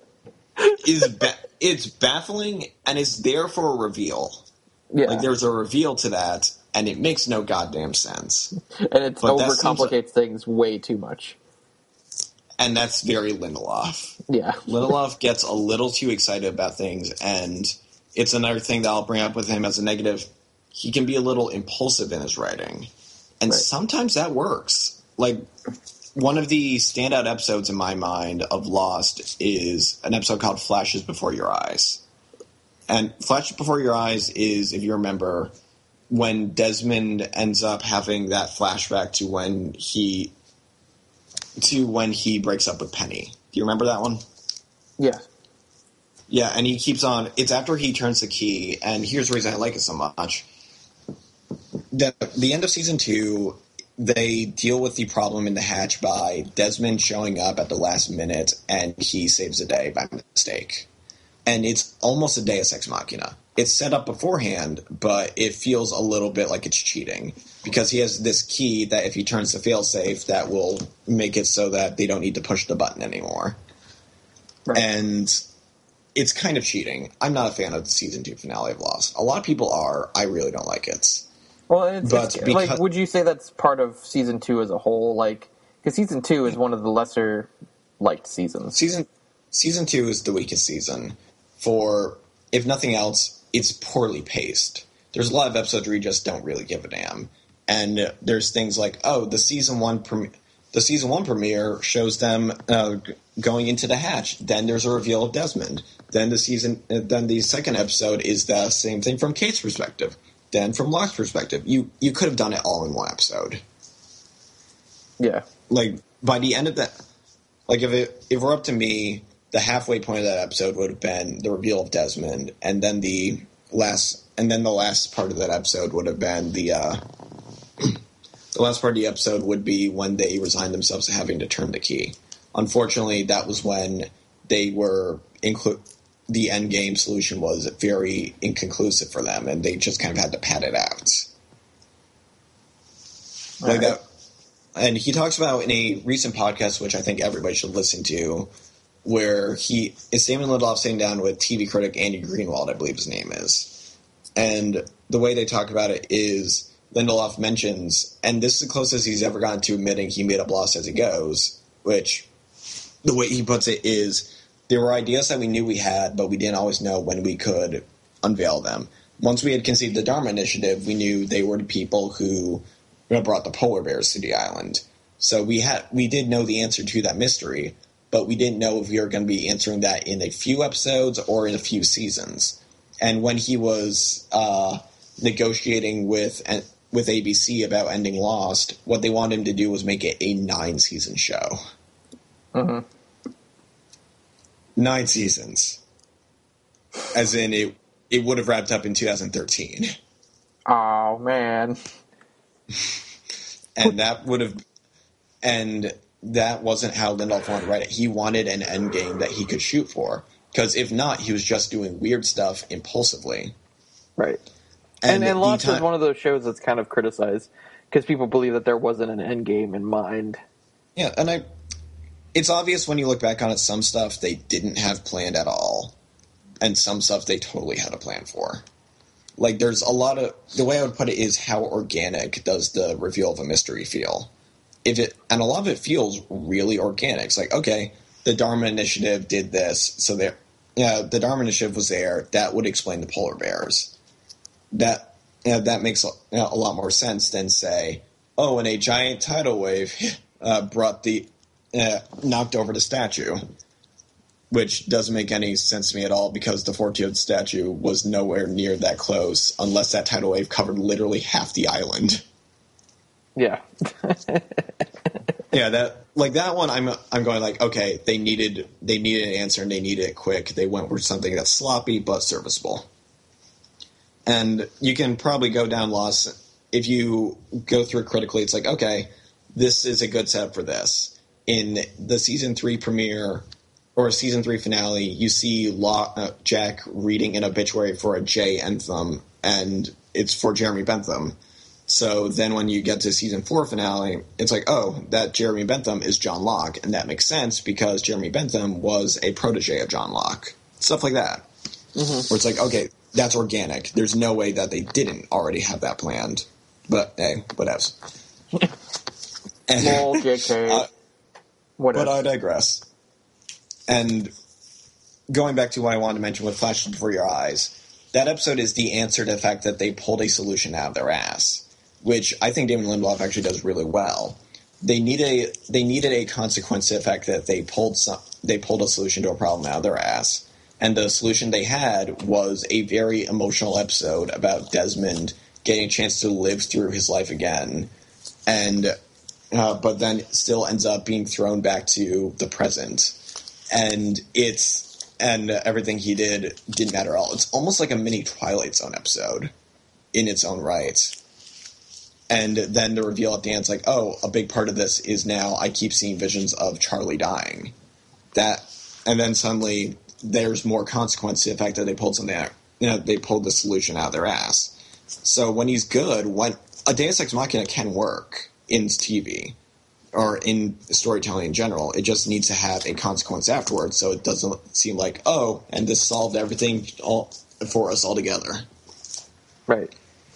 is ba- it's baffling and it's there for a reveal. Yeah, like there's a reveal to that. And it makes no goddamn sense. And it overcomplicates like, things way too much. And that's very Lindelof. Yeah. Lindelof gets a little too excited about things, and it's another thing that I'll bring up with him as a negative. He can be a little impulsive in his writing. And right. sometimes that works. Like, one of the standout episodes in my mind of Lost is an episode called Flashes Before Your Eyes. And Flashes Before Your Eyes is, if you remember, when Desmond ends up having that flashback to when he to when he breaks up with Penny. Do you remember that one? Yeah. Yeah, and he keeps on. It's after he turns the key, and here's the reason I like it so much. The, the end of season two, they deal with the problem in the hatch by Desmond showing up at the last minute, and he saves the day by mistake. And it's almost a Deus Ex Machina. It's set up beforehand, but it feels a little bit like it's cheating because he has this key that if he turns the failsafe, that will make it so that they don't need to push the button anymore. Right. And it's kind of cheating. I'm not a fan of the season two finale of Lost. A lot of people are. I really don't like it. Well, it's, but it's, because, like, would you say that's part of season two as a whole? Like, because season two is one of the lesser liked seasons. Season season two is the weakest season. For, if nothing else, it's poorly paced. There's a lot of episodes where you just don't really give a damn. And there's things like, oh, the season one pre- the season one premiere shows them uh, going into the hatch. Then there's a reveal of Desmond. Then the season, uh, then the second episode is the same thing from Kate's perspective. Then from Locke's perspective, you you could have done it all in one episode. Yeah, like by the end of that, like if it if we're up to me. The halfway point of that episode would have been the reveal of Desmond, and then the last, and then the last part of that episode would have been the uh, the last part of the episode would be when they resigned themselves to having to turn the key. Unfortunately, that was when they were include the end game solution was very inconclusive for them, and they just kind of had to pad it out. All like right. that, and he talks about in a recent podcast, which I think everybody should listen to. Where he is Damon Lindelof sitting down with T V critic Andy Greenwald, I believe his name is. And the way they talk about it is Lindelof mentions, and this is the closest he's ever gotten to admitting he made up Lost as he goes, which the way he puts it is there were ideas that we knew we had, but we didn't always know when we could unveil them. Once we had conceived the Dharma Initiative, we knew they were the people who brought the polar bears to the island. So we had we did know the answer to that mystery, but we didn't know if we were going to be answering that in a few episodes or in a few seasons. And when he was uh, negotiating with with A B C about ending Lost, what they wanted him to do was make it a nine-season show. Mm-hmm. Nine seasons. As in, it it would have wrapped up in two thousand thirteen. Oh, man. And that would have... And that wasn't how Lindelof wanted to write it. He wanted an end game that he could shoot for. Because if not, he was just doing weird stuff impulsively. Right. And, and, and Lost time- is one of those shows that's kind of criticized because people believe that there wasn't an end game in mind. Yeah, and I... It's obvious when you look back on it, some stuff they didn't have planned at all. And some stuff they totally had a plan for. Like, there's a lot of... The way I would put it is how organic does the reveal of a mystery feel? If it And a lot of it feels really organic. It's like, okay, the Dharma Initiative did this, so there... Yeah, the Dharma Initiative was there. That would explain the polar bears. That yeah, that makes a, you know, a lot more sense than, say, oh, and a giant tidal wave uh, brought the... Uh, knocked over the statue, which doesn't make any sense to me at all because the Fortune statue was nowhere near that close unless that tidal wave covered literally half the island. Yeah. yeah, that like that one I'm I'm going like, okay, they needed they needed an answer and they needed it quick. They went with something that's sloppy but serviceable. And you can probably go down Lost if you go through it critically, it's like, okay, this is a good setup for this. In the season three premiere or season three finale, you see Law, uh, Jack reading an obituary for a J anthem, and it's for Jeremy Bentham. So then when you get to season four finale, it's like, oh, that Jeremy Bentham is John Locke, and that makes sense because Jeremy Bentham was a protege of John Locke. Stuff like that. Mm-hmm. Where it's like, okay, that's organic. There's no way that they didn't already have that planned. But, hey, whatevs. Lol, J K. Uh, But I digress. And going back to what I wanted to mention with Flashes Before Your Eyes, that episode is the answer to the fact that they pulled a solution out of their ass, which I think David Lindelof actually does really well. They need a they needed a consequence to the fact that they pulled some they pulled a solution to a problem out of their ass, and the solution they had was a very emotional episode about Desmond getting a chance to live through his life again, and. Uh, but then still ends up being thrown back to the present. And it's and uh, everything he did didn't matter at all. It's almost like a mini Twilight Zone episode in its own right. And then the reveal at the end is like, oh, a big part of this is now I keep seeing visions of Charlie dying. That, and then suddenly there's more consequence to the fact that they pulled something out. You know, they pulled the solution out of their ass. So when he's good, when a Deus Ex Machina can work in T V or in storytelling in general, it just needs to have a consequence afterwards, so it doesn't seem like, oh, and this solved everything all for us altogether. Right.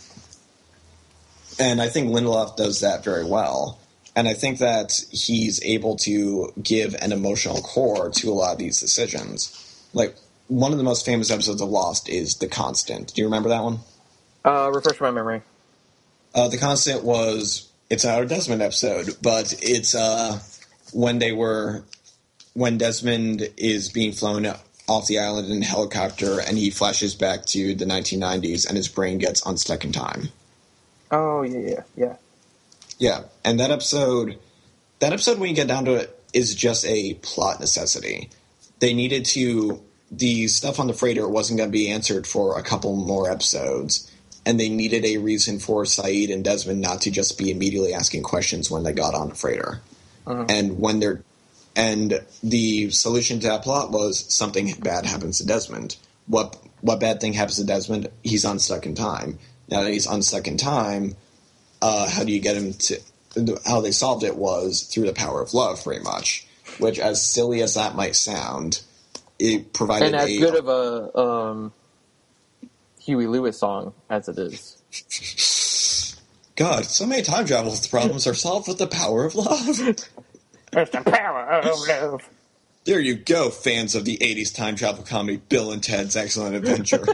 And I think Lindelof does that very well. And I think that he's able to give an emotional core to a lot of these decisions. Like, one of the most famous episodes of Lost is The Constant. Do you remember that one? Uh, refresh my memory. Uh, The Constant was... It's our Desmond episode, but it's uh, when they were... When Desmond is being flown off the island in a helicopter, and he flashes back to the nineteen nineties, and his brain gets unstuck in time. Oh, yeah, yeah, yeah. Yeah, and that episode... That episode, when you get down to it, is just a plot necessity. They needed to... The stuff on the freighter wasn't going to be answered for a couple more episodes, and they needed a reason for Saeed and Desmond not to just be immediately asking questions when they got on the freighter. Uh-huh. And when they're... And the solution to that plot was something bad happens to Desmond. What what bad thing happens to Desmond? He's unstuck in time. Now that he's unstuck in time, uh, how do you get him to... How they solved it was through the power of love, pretty much. Which, as silly as that might sound, it provided and as a... good of a um, Huey Lewis song as it is. God, so many time travel problems are solved with the power of love. It's the power of love. There you go, fans of the eighties time travel comedy Bill and Ted's Excellent Adventure.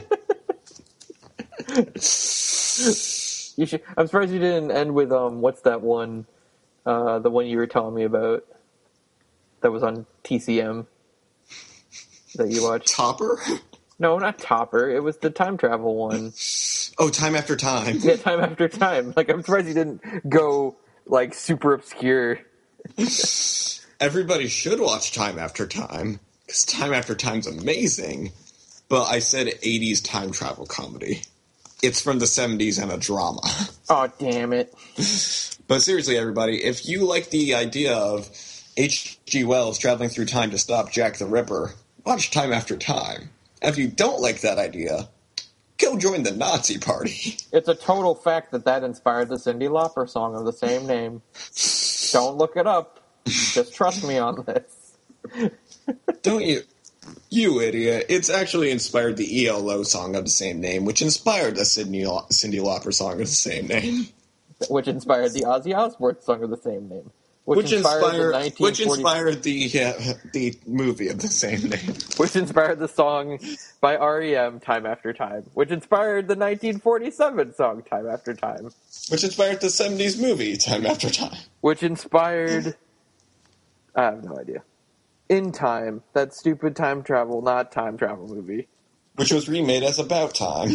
You should, I'm surprised you didn't end with, um, what's that one, uh, the one you were telling me about that was on T C M that you watched? Topper? No, not Topper. It was the time travel one. Oh, Time After Time. Yeah, Time After Time. Like, I'm surprised you didn't go, like, super obscure. Everybody should watch Time After Time, because Time After Time's amazing. But I said eighties time travel comedy. It's from the seventies and a drama. Oh, damn it. But seriously, everybody, if you like the idea of H G Wells traveling through time to stop Jack the Ripper, watch Time After Time. If you don't like that idea, go join the Nazi party. It's a total fact that that inspired the Cyndi Lauper song of the same name. Don't look it up. Just trust me on this. Don't you? You idiot. It's actually inspired the E L O song of the same name, which inspired the Cyndi, Cyndi Lauper song of the same name. Which inspired the Ozzy Osbourne song of the same name. Which, which inspired, inspired the which inspired the uh, the movie of the same name. Which inspired the song by R E M, Time After Time. Which inspired the nineteen forty-seven song, Time After Time. Which inspired the seventies movie, Time After Time. Which inspired... I have no idea. In Time, that stupid time travel, not time travel movie. Which was remade as About Time.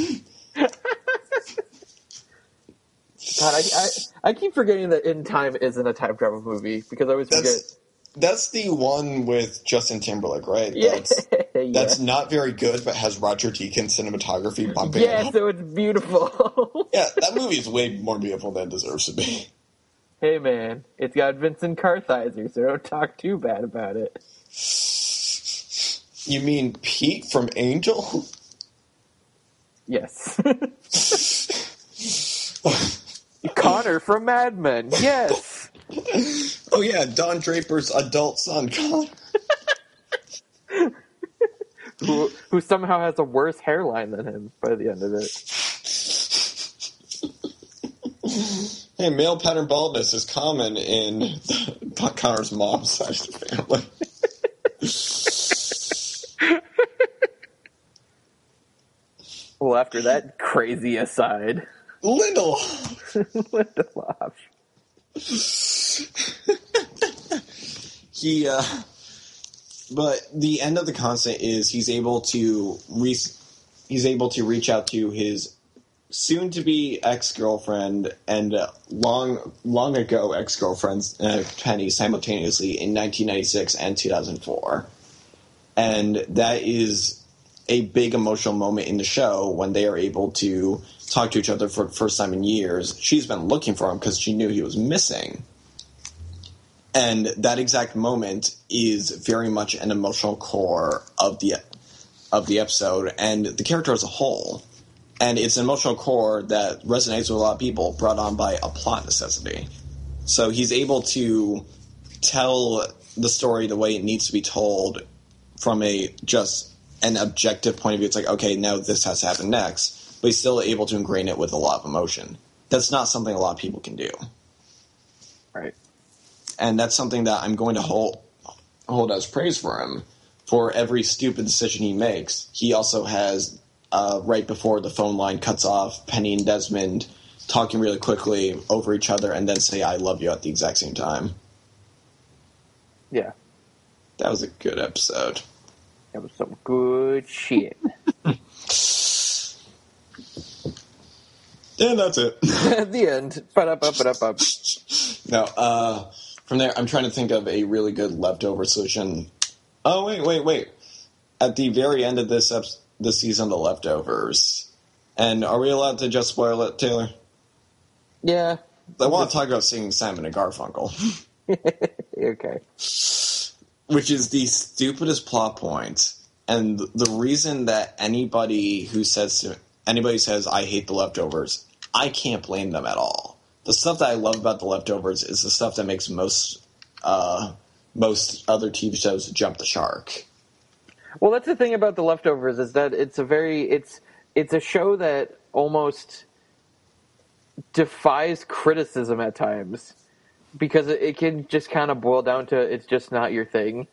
God, I, I, I keep forgetting that In Time isn't a time travel movie, because I always forget. That's, that's the one with Justin Timberlake, right? Yeah. That's, yeah. that's not very good, but has Roger Deakins cinematography bumping Yeah, it up. so it's beautiful. Yeah, that movie is way more beautiful than it deserves to be. Hey man, it's got Vincent Kartheiser, so don't talk too bad about it. You mean Pete from Angel? Yes. Connor from Mad Men, yes. Oh yeah, Don Draper's adult son, Connor. who, who somehow has a worse hairline than him by the end of it. Hey, male pattern baldness is common in Connor's mom's side of the family. Well, after that crazy aside... Lindelof! Lindelof. he, uh... But the end of the constant is he's able to... Re- he's able to reach out to his soon-to-be ex-girlfriend and uh, long long ago ex-girlfriend, uh, Penny, simultaneously in nineteen ninety-six and two thousand four. And that is a big emotional moment in the show when they are able to talk to each other for the first time in years. She's been looking for him because she knew he was missing. And that exact moment is very much an emotional core of the of the episode and the character as a whole. And it's an emotional core that resonates with a lot of people, brought on by a plot necessity. So he's able to tell the story the way it needs to be told from a just an objective point of view. It's like, okay, now this has to happen next. But he's still able to ingrain it with a lot of emotion. That's not something a lot of people can do. Right. And that's something that I'm going to hold, hold as praise for him. For every stupid decision he makes, he also has... Uh, right before the phone line cuts off, Penny and Desmond talking really quickly over each other and then say, I love you at the exact same time. Yeah. That was a good episode. That was some good shit. And that's it. At the end. Ba-da-ba-ba-da-ba. No, uh, from there, I'm trying to think of a really good leftover solution. Oh, wait, wait, wait. At the very end of this episode, this season, The Leftovers. And are we allowed to just spoil it, Taylor? Yeah. I want to talk about singing Simon and Garfunkel. Okay. Which is the stupidest plot point. And the reason that anybody who says to anybody says, I hate The Leftovers, I can't blame them at all. The stuff that I love about The Leftovers is the stuff that makes most uh, most other T V shows jump the shark. Well, that's the thing about The Leftovers is that it's a very it's it's a show that almost defies criticism at times because it, it can just kind of boil down to it's just not your thing.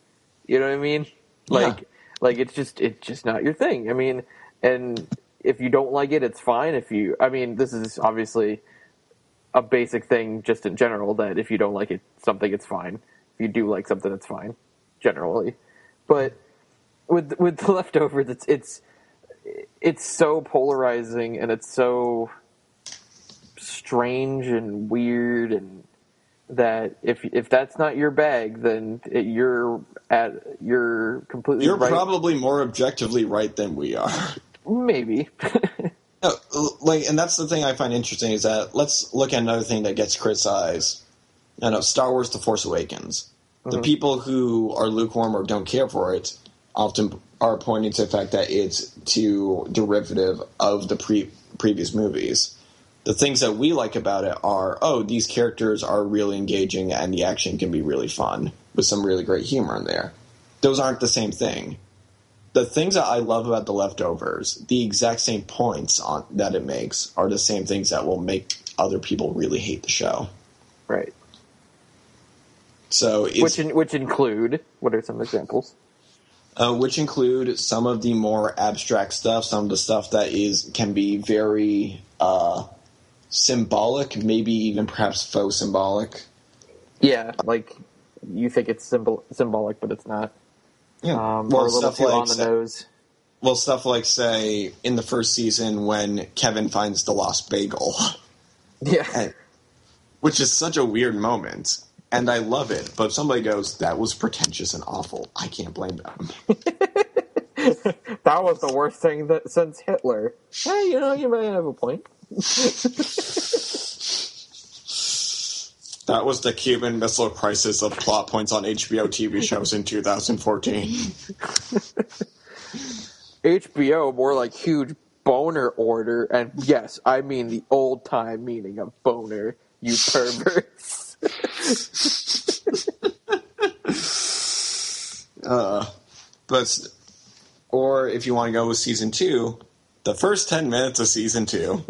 You know what I mean? Like, Yeah. like it's just it's just not your thing. I mean, and if you don't like it, it's fine. If you, I mean, this is obviously a basic thing just in general, that if you don't like it, something, it's fine. If you do like something, it's fine, generally. But with with The Leftovers, it's it's it's so polarizing, and it's so strange and weird, and that if if that's not your bag, then it, you're at you're completely You're right. probably more objectively right than we are. Maybe. No, like, and that's the thing I find interesting is that let's look at another thing that gets criticized. I know Star Wars: The Force Awakens. Mm-hmm. The people who are lukewarm or don't care for it often are pointing to the fact that it's too derivative of the pre- previous movies. The things that we like about it are, oh, these characters are really engaging and the action can be really fun with some really great humor in there. Those aren't the same thing. The things that I love about The Leftovers, the exact same points on, that it makes, are the same things that will make other people really hate the show. Right. So, it's, which in, which include, what are some examples? Uh, which include some of the more abstract stuff, some of the stuff that is can be very uh, symbolic, maybe even perhaps faux symbolic. Yeah, like you think it's symbol- symbolic, but it's not. Yeah, um, well, or a little stuff too like on the say, nose. Well, stuff like, say, in the first season when Kevin finds the lost bagel. Yeah. And, which is such a weird moment, and I love it. But if somebody goes, that was pretentious and awful, I can't blame them. That was the worst thing that since Hitler. Hey, you know, you might have a point. That was the Cuban Missile Crisis of plot points on H B O T V shows in two thousand fourteen. H B O, more like huge boner order, and yes, I mean the old-time meaning of boner, you perverts. uh, but, or if you want to go with season two, the first ten minutes of season two.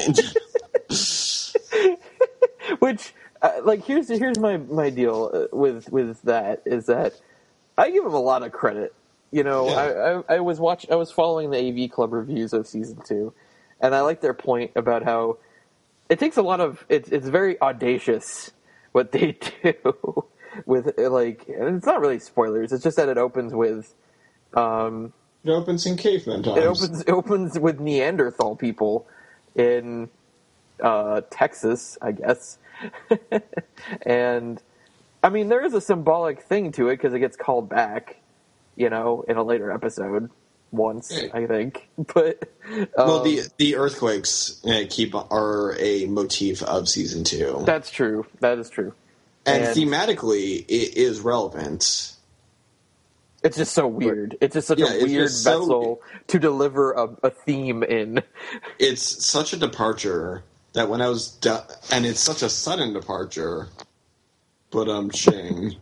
Which... Uh, like here's here's my my deal with with that is that I give them a lot of credit. You know, yeah. I, I I was watch I was following the A V Club reviews of season two, and I like their point about how it takes a lot of it's it's very audacious what they do with like, and it's not really spoilers. It's just that it opens with um it opens in caveman times. It opens it opens with Neanderthal people in uh, Texas, I guess. And I mean, there is a symbolic thing to it because it gets called back, you know, in a later episode once, right. I think. But um, well, the the earthquakes uh, keep are a motif of season two. That's true. That is true. And, and thematically, it is relevant. It's just so weird. It's just such yeah, a weird vessel so, to deliver a, a theme in. It's such a departure. That when I was done, and it's such a sudden departure, but I'm um, shing.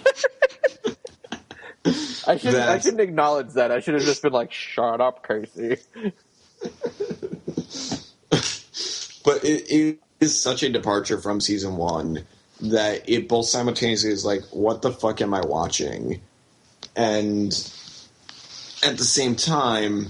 I should I shouldn't acknowledge that. I should have just been like, "Shut up, Casey." But it, it is such a departure from season one that it both simultaneously is like, "What the fuck am I watching?" And at the same time.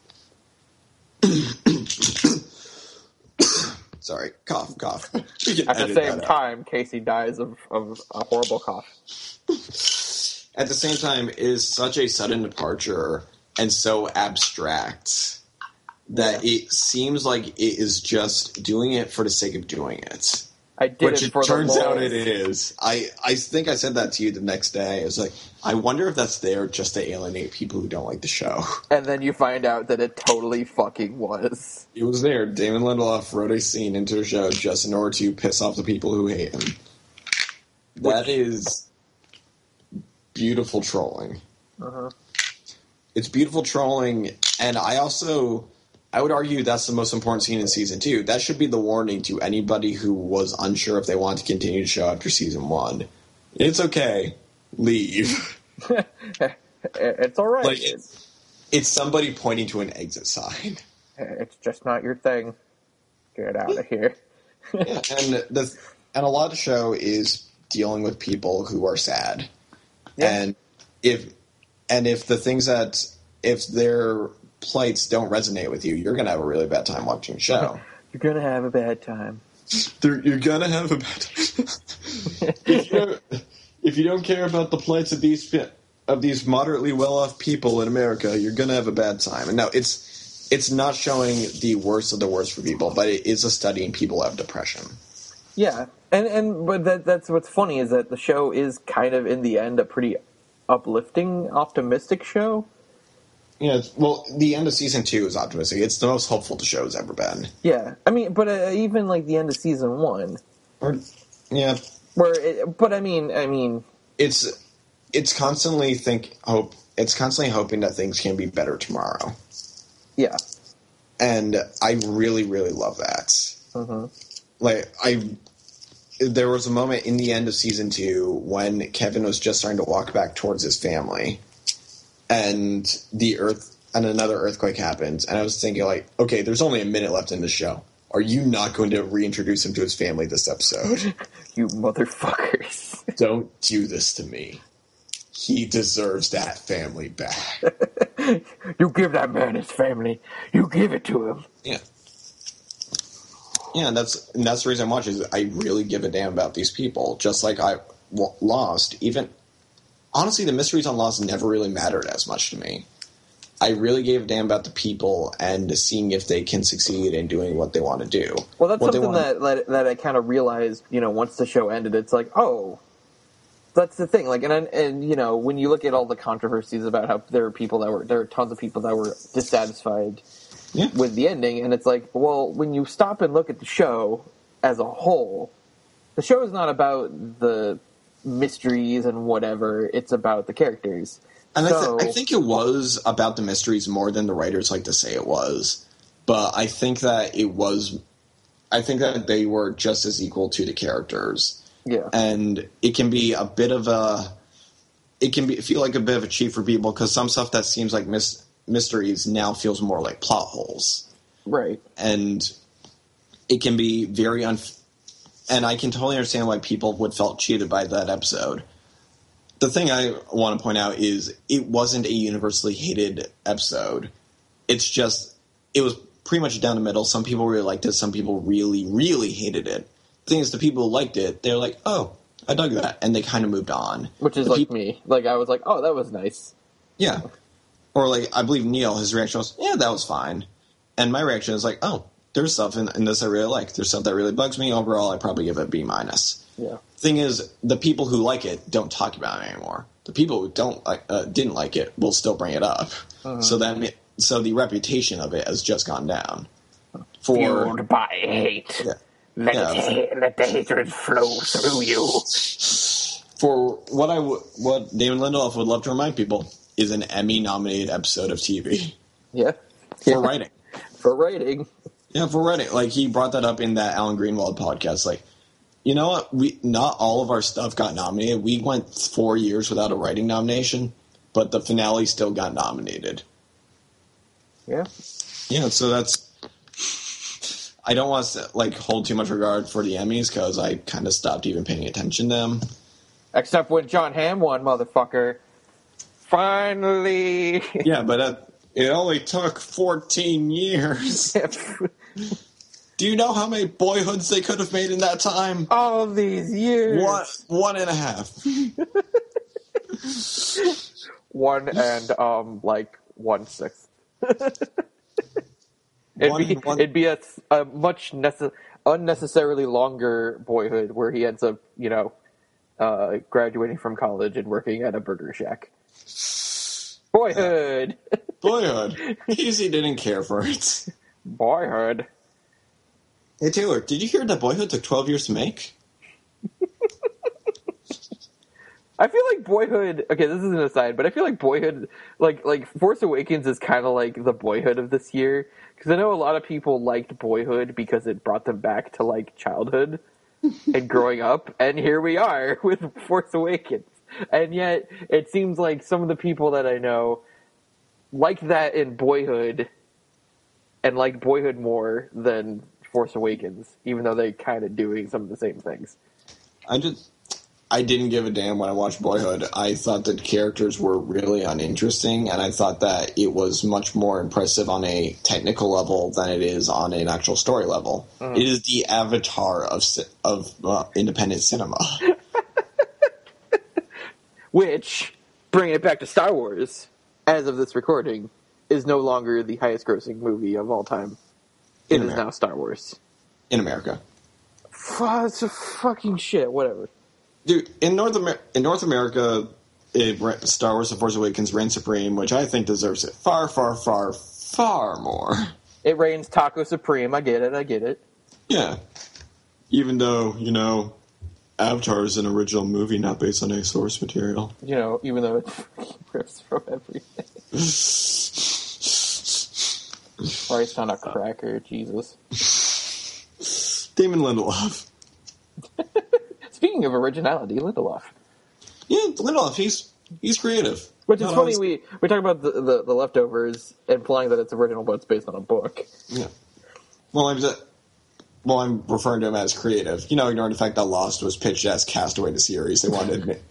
Sorry, cough, cough. At the same time, Casey dies of, of a horrible cough. At the same time, it is such a sudden departure and so abstract that yeah. it seems like it is just doing it for the sake of doing it. I did Which it it for turns the out it is. I, I think I said that to you the next day. It's like, I wonder if that's there just to alienate people who don't like the show. And then you find out that it totally fucking was. It was there. Damon Lindelof wrote a scene into the show just in order to piss off the people who hate him. That Which... is beautiful trolling. Uh-huh. It's beautiful trolling, and I also... I would argue that's the most important scene in season two. That should be the warning to anybody who was unsure if they want to continue to show after season one. It's okay. Leave. It's all right. Like, it's, it's somebody pointing to an exit sign. It's just not your thing. Get out of here. Yeah, and the and a lot of the show is dealing with people who are sad. Yeah. And if and if the things that if their plights don't resonate with you, you're gonna have a really bad time watching the show. You're gonna have a bad time. They're, you're gonna have a bad time. if, you if you don't care about the plights of these of these moderately well-off people in America, you're gonna have a bad time. And now it's it's not showing the worst of the worst for people, but it is a study in people who have depression. Yeah, and and but that that's what's funny is that the show is kind of in the end a pretty uplifting, optimistic show. Yeah, well, the end of season two is optimistic. It's the most hopeful the show's ever been. Yeah, I mean, but uh, even like the end of season one, or yeah, where, it, but I mean, I mean, it's it's constantly think hope. It's constantly hoping that things can be better tomorrow. Yeah, and I really, really love that. Mm-hmm. Like I, there was a moment in the end of season two when Kevin was just starting to walk back towards his family. And the earth and another earthquake happens, and I was thinking, like, okay, there's only a minute left in the show. Are you not going to reintroduce him to his family this episode? You motherfuckers! Don't do this to me. He deserves that family back. You give that man his family. You give it to him. Yeah. Yeah, and that's and that's the reason I'm watching. Is I really give a damn about these people, just like I well, Lost. Even. Honestly, the mysteries on Lost never really mattered as much to me. I really gave a damn about the people and seeing if they can succeed in doing what they want to do. Well, that's what something wanna... that, that that I kind of realized, you know, once the show ended. It's like, oh, that's the thing. Like, and and you know, when you look at all the controversies about how there are people that were there are tons of people that were dissatisfied yeah. with the ending, and it's like, well, when you stop and look at the show as a whole, the show is not about the mysteries and whatever. It's about the characters. And so, I, th- I think it was about the mysteries more than the writers like to say it was. But I think that it was... I think that they were just as equal to the characters. Yeah. And it can be a bit of a... It can be feel like a bit of a cheat for people because some stuff that seems like mis- mysteries now feels more like plot holes. Right. And it can be very unfair. And I can totally understand why people would felt cheated by that episode. The thing I want to point out is it wasn't a universally hated episode. It's just, it was pretty much down the middle. Some people really liked it. Some people really, really hated it. The thing is, the people who liked it, they're like, oh, I dug that. And they kind of moved on. Which is the like people, me. Like, I was like, oh, that was nice. Yeah. Or like, I believe Neil, his reaction was, yeah, that was fine. And my reaction is like, oh, there's stuff in, in this I really like. There's stuff that really bugs me. Overall, I probably give it a B minus. Yeah. Thing is, the people who like it don't talk about it anymore. The people who don't like, uh, didn't like it will still bring it up. Uh-huh. So that so the reputation of it has just gone down. For, Fueled by hate. Yeah. Let, yeah. It, let the hatred flow through you. For what I w- what Damon Lindelof would love to remind people is an Emmy-nominated episode of T V. Yeah. For yeah. writing. For writing. Yeah, for writing. Like, he brought that up in that Alan Greenwald podcast. Like, you know what? We not all of our stuff got nominated. We went four years without a writing nomination, but the finale still got nominated. Yeah. Yeah, so that's... I don't want to, like, hold too much regard for the Emmys, because I kind of stopped even paying attention to them. Except when John Hamm won, motherfucker. Finally! Yeah, but uh, it only took fourteen years. Do you know how many Boyhoods they could have made in that time? All these years. One, one and a half. One and, um, like, one-sixth. it'd, one, be, one... it'd be a, a much nece- unnecessarily longer Boyhood where he ends up, you know, uh, graduating from college and working at a burger shack. Boyhood! Yeah. Boyhood. Easy didn't care for it. Boyhood. Hey, Taylor, did you hear that Boyhood took twelve years to make? I feel like Boyhood... Okay, this is an aside, but I feel like Boyhood... Like, like Force Awakens is kind of like the Boyhood of this year. Because I know a lot of people liked Boyhood because it brought them back to, like, childhood and growing up. And here we are with Force Awakens. And yet, it seems like some of the people that I know like that in Boyhood and like Boyhood more than Force Awakens, even though they're kind of doing some of the same things. I just... I didn't give a damn when I watched Boyhood. I thought that the characters were really uninteresting, and I thought that it was much more impressive on a technical level than it is on an actual story level. Mm. It is the Avatar of of uh, independent cinema. Which, bringing it back to Star Wars, as of this recording, is no longer the highest-grossing movie of all time. It in is America. Now Star Wars. In America. F- it's a fucking shit, whatever. Dude, in North, Amer- in North America, it, Star Wars The Force Awakens reigns supreme, which I think deserves it far, far, far, far more. It reigns taco supreme, I get it, I get it. Yeah. Even though, you know, Avatar is an original movie not based on any source material. You know, even though it rips from everything. Christ on a cracker, Jesus. Damon Lindelof. Speaking of originality, Lindelof. Yeah, Lindelof, he's he's creative. Which is Not funny, always... we, we talk about the, the, the Leftovers, implying that it's original, but it's based on a book. Yeah. Well, I'm just, well, I'm referring to him as creative. You know, ignoring the fact that Lost was pitched as Castaway the series. They wanted to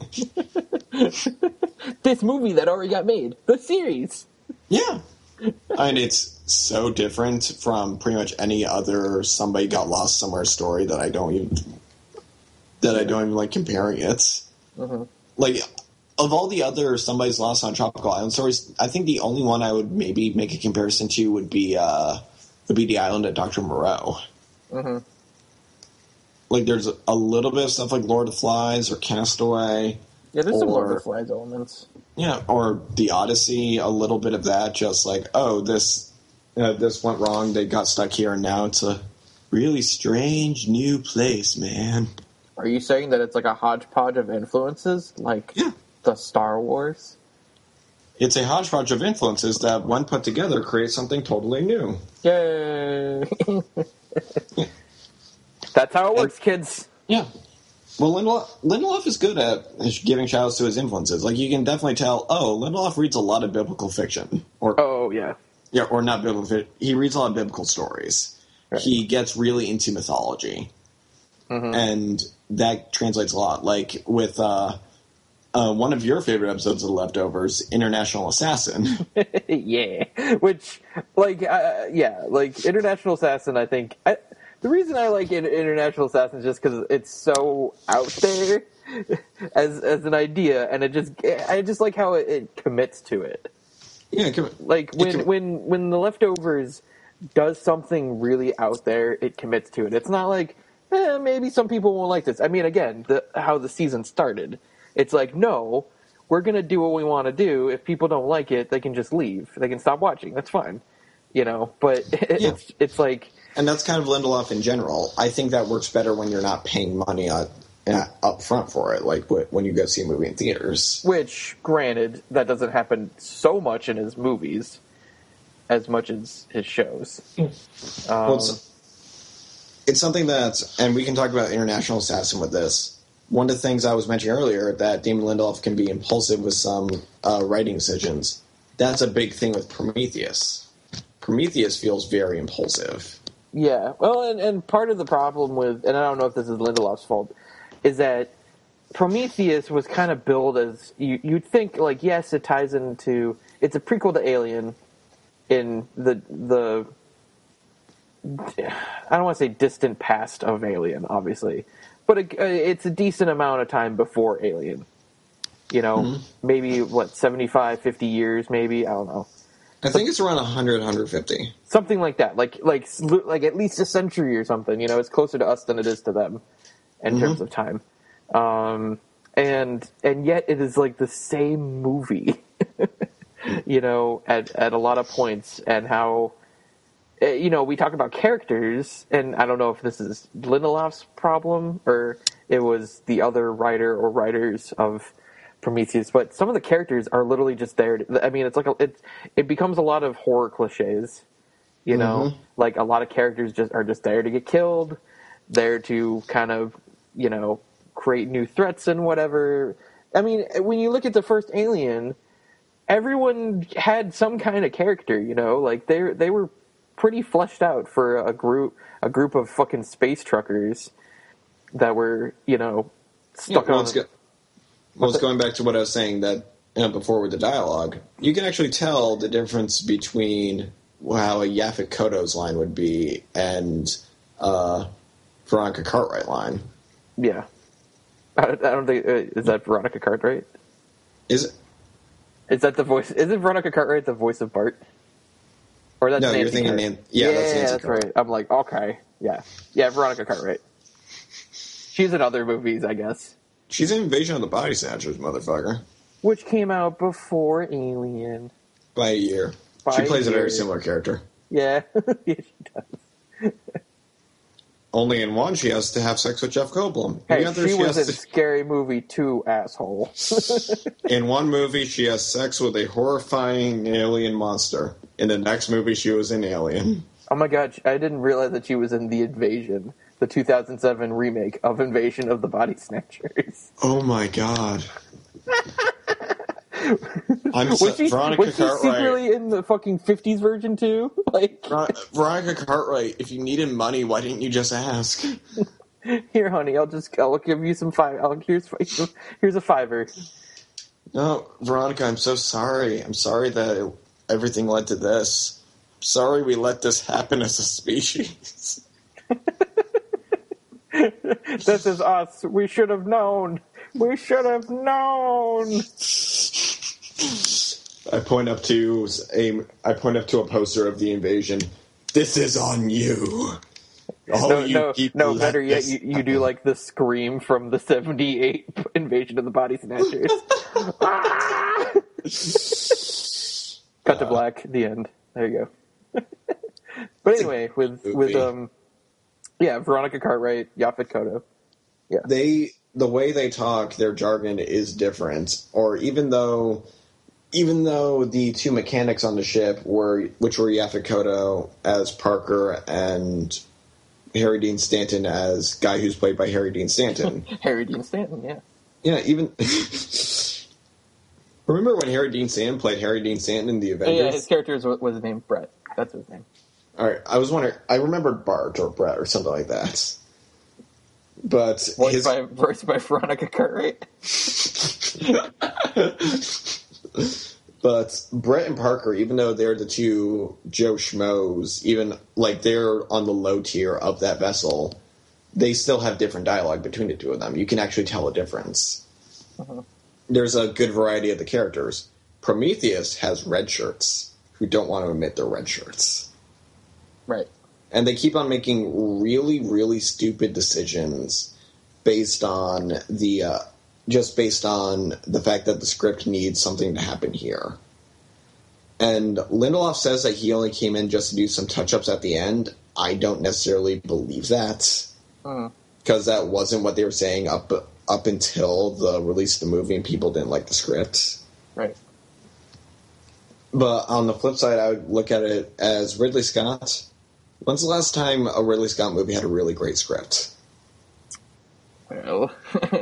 admit. This movie that already got made. The series. Yeah. I mean, it's so different from pretty much any other somebody got lost somewhere story that I don't even that I don't even like comparing it. Mm-hmm. Like, of all the other somebody's lost on Tropical Island stories, I think the only one I would maybe make a comparison to would be uh, would be the island at Doctor Moreau. Mm-hmm. Like, there's a little bit of stuff like Lord of the Flies or Castaway. Yeah, there's or, some Lord of the Flies elements. Yeah, or the Odyssey, a little bit of that, just like, oh, this uh, this went wrong, they got stuck here, and now it's a really strange new place, man. Are you saying that it's like a hodgepodge of influences, like yeah. the Star Wars? It's a hodgepodge of influences that, when put together, create something totally new. Yay! Yeah. That's how it works, and, kids. Yeah. Well, Lindelof, Lindelof is good at giving shout-outs to his influences. Like, you can definitely tell, oh, Lindelof reads a lot of biblical fiction. Or Oh, yeah. Yeah, or not biblical fiction. He reads a lot of biblical stories. Right. He gets really into mythology. Mm-hmm. And that translates a lot. Like, with uh, uh, one of your favorite episodes of The Leftovers, International Assassin. Yeah. Which, like, uh, yeah, like, International Assassin, I think... I, The reason I like International Assassin is just because it's so out there as as an idea, and it just I just like how it, it commits to it. Yeah, it com- like when it com- when when The Leftovers does something really out there, it commits to it. It's not like eh, maybe some people won't like this. I mean, again, the, how the season started, it's like no, we're gonna do what we want to do. If people don't like it, they can just leave. They can stop watching. That's fine, you know. But it, yeah. it's it's like. And that's kind of Lindelof in general. I think that works better when you're not paying money on, uh, up front for it, like when you go see a movie in theaters. Which, granted, that doesn't happen so much in his movies as much as his shows. Um, well, it's, it's something that, and we can talk about International Assassin with this. One of the things I was mentioning earlier, that Damon Lindelof can be impulsive with some uh, writing decisions. That's a big thing with Prometheus. Prometheus feels very impulsive. Yeah, well, and, and part of the problem with, and I don't know if this is Lindelof's fault, is that Prometheus was kind of billed as, you, you'd think, like, yes, it ties into, it's a prequel to Alien in the, the I don't want to say distant past of Alien, obviously, but it, it's a decent amount of time before Alien. You know, mm-hmm. maybe, what, seventy-five, fifty years, maybe? I don't know. I think it's around one hundred, one hundred fifty. Something like that. Like like like at least a century or something. You know, it's closer to us than it is to them in mm-hmm. terms of time. Um, and and yet it is like the same movie, you know, at, at a lot of points. And how, you know, we talk about characters, and I don't know if this is Lindelof's problem or it was the other writer or writers of Prometheus, but some of the characters are literally just there to, I mean, it's like a, it it becomes a lot of horror cliches, you know, mm-hmm. like a lot of characters just are just there to get killed, there to kind of, you know, create new threats and whatever. I mean, when you look at the first Alien, everyone had some kind of character, you know, like they they were pretty fleshed out for a group a group of fucking space truckers that were, you know, stuck yeah, well, on it's it. go- well, it's going back to what I was saying that you know, before with the dialogue. You can actually tell the difference between how a Yaphet Kotto's line would be and uh, Veronica Cartwright line. Yeah. I, I don't think... Uh, is that Veronica Cartwright? Is it? Is that the voice... Isn't Veronica Cartwright the voice of Bart? Or that's No, Nancy you're thinking... Cartwright. Nan- yeah, yeah, that's Nancy that's Cartwright. right. I'm like, okay. Yeah. Yeah, Veronica Cartwright. She's in other movies, I guess. She's in Invasion of the Body Snatchers, motherfucker. Which came out before Alien. By a year. By she plays a a very year. similar character. Yeah. Yeah, she does. Only in one, she has to have sex with Jeff Goldblum. In Hey, the other, she was has in to- Scary Movie two, asshole. In one movie, she has sex with a horrifying alien monster. In the next movie, she was in Alien. Oh my god, I didn't realize that she was in The Invasion, the two thousand seven remake of Invasion of the Body Snatchers. Oh my god. I'm Was so, she, Veronica was she Cartwright. secretly in the fucking fifties version too? Like, Ver- Veronica Cartwright, if you needed money, why didn't you just ask? here, honey, I'll just I'll give you some five. I'll, here's here's a fiver. No, Veronica, I'm so sorry. I'm sorry that everything led to this. Sorry we let this happen as a species. This is us. We should have known. We should have known. I point up to a I point up to a poster of the invasion. This is on you. All No, you no, people no. let Better yet, this you, you do like the scream from the seventy-eight Invasion of the Body Snatchers. Ah! Cut to black. The end. There you go. But anyway, with movie. with um, yeah, Veronica Cartwright, Yaphet Kotto. Yeah, they the way they talk, their jargon is different. Or even though even though the two mechanics on the ship were which were Yaphet Kotto as Parker and Harry Dean Stanton as guy who's played by Harry Dean Stanton. Harry Dean Stanton. Yeah. Yeah, even remember when Harry Dean Stanton played Harry Dean Stanton in the Avengers? Yeah, his character was, was named Brett. That's his name. All right, I was wondering. I remembered Bart or Brett or something like that. But Voiced his by voiced by Veronica Cartwright. But Brett and Parker, even though they're the two Joe Schmoes, even like they're on the low tier of that vessel, they still have different dialogue between the two of them. You can actually tell a difference. Uh-huh. There's a good variety of the characters. Prometheus has red shirts who don't want to admit they're red shirts. Right. And they keep on making really, really stupid decisions based on the uh, just based on the fact that the script needs something to happen here. And Lindelof says that he only came in just to do some touch-ups at the end. I don't necessarily believe that, because uh. that wasn't what they were saying up up until the release of the movie, and people didn't like the script. Right. But on the flip side, I would look at it as Ridley Scott. When's the last time a Ridley Scott movie had a really great script? Well,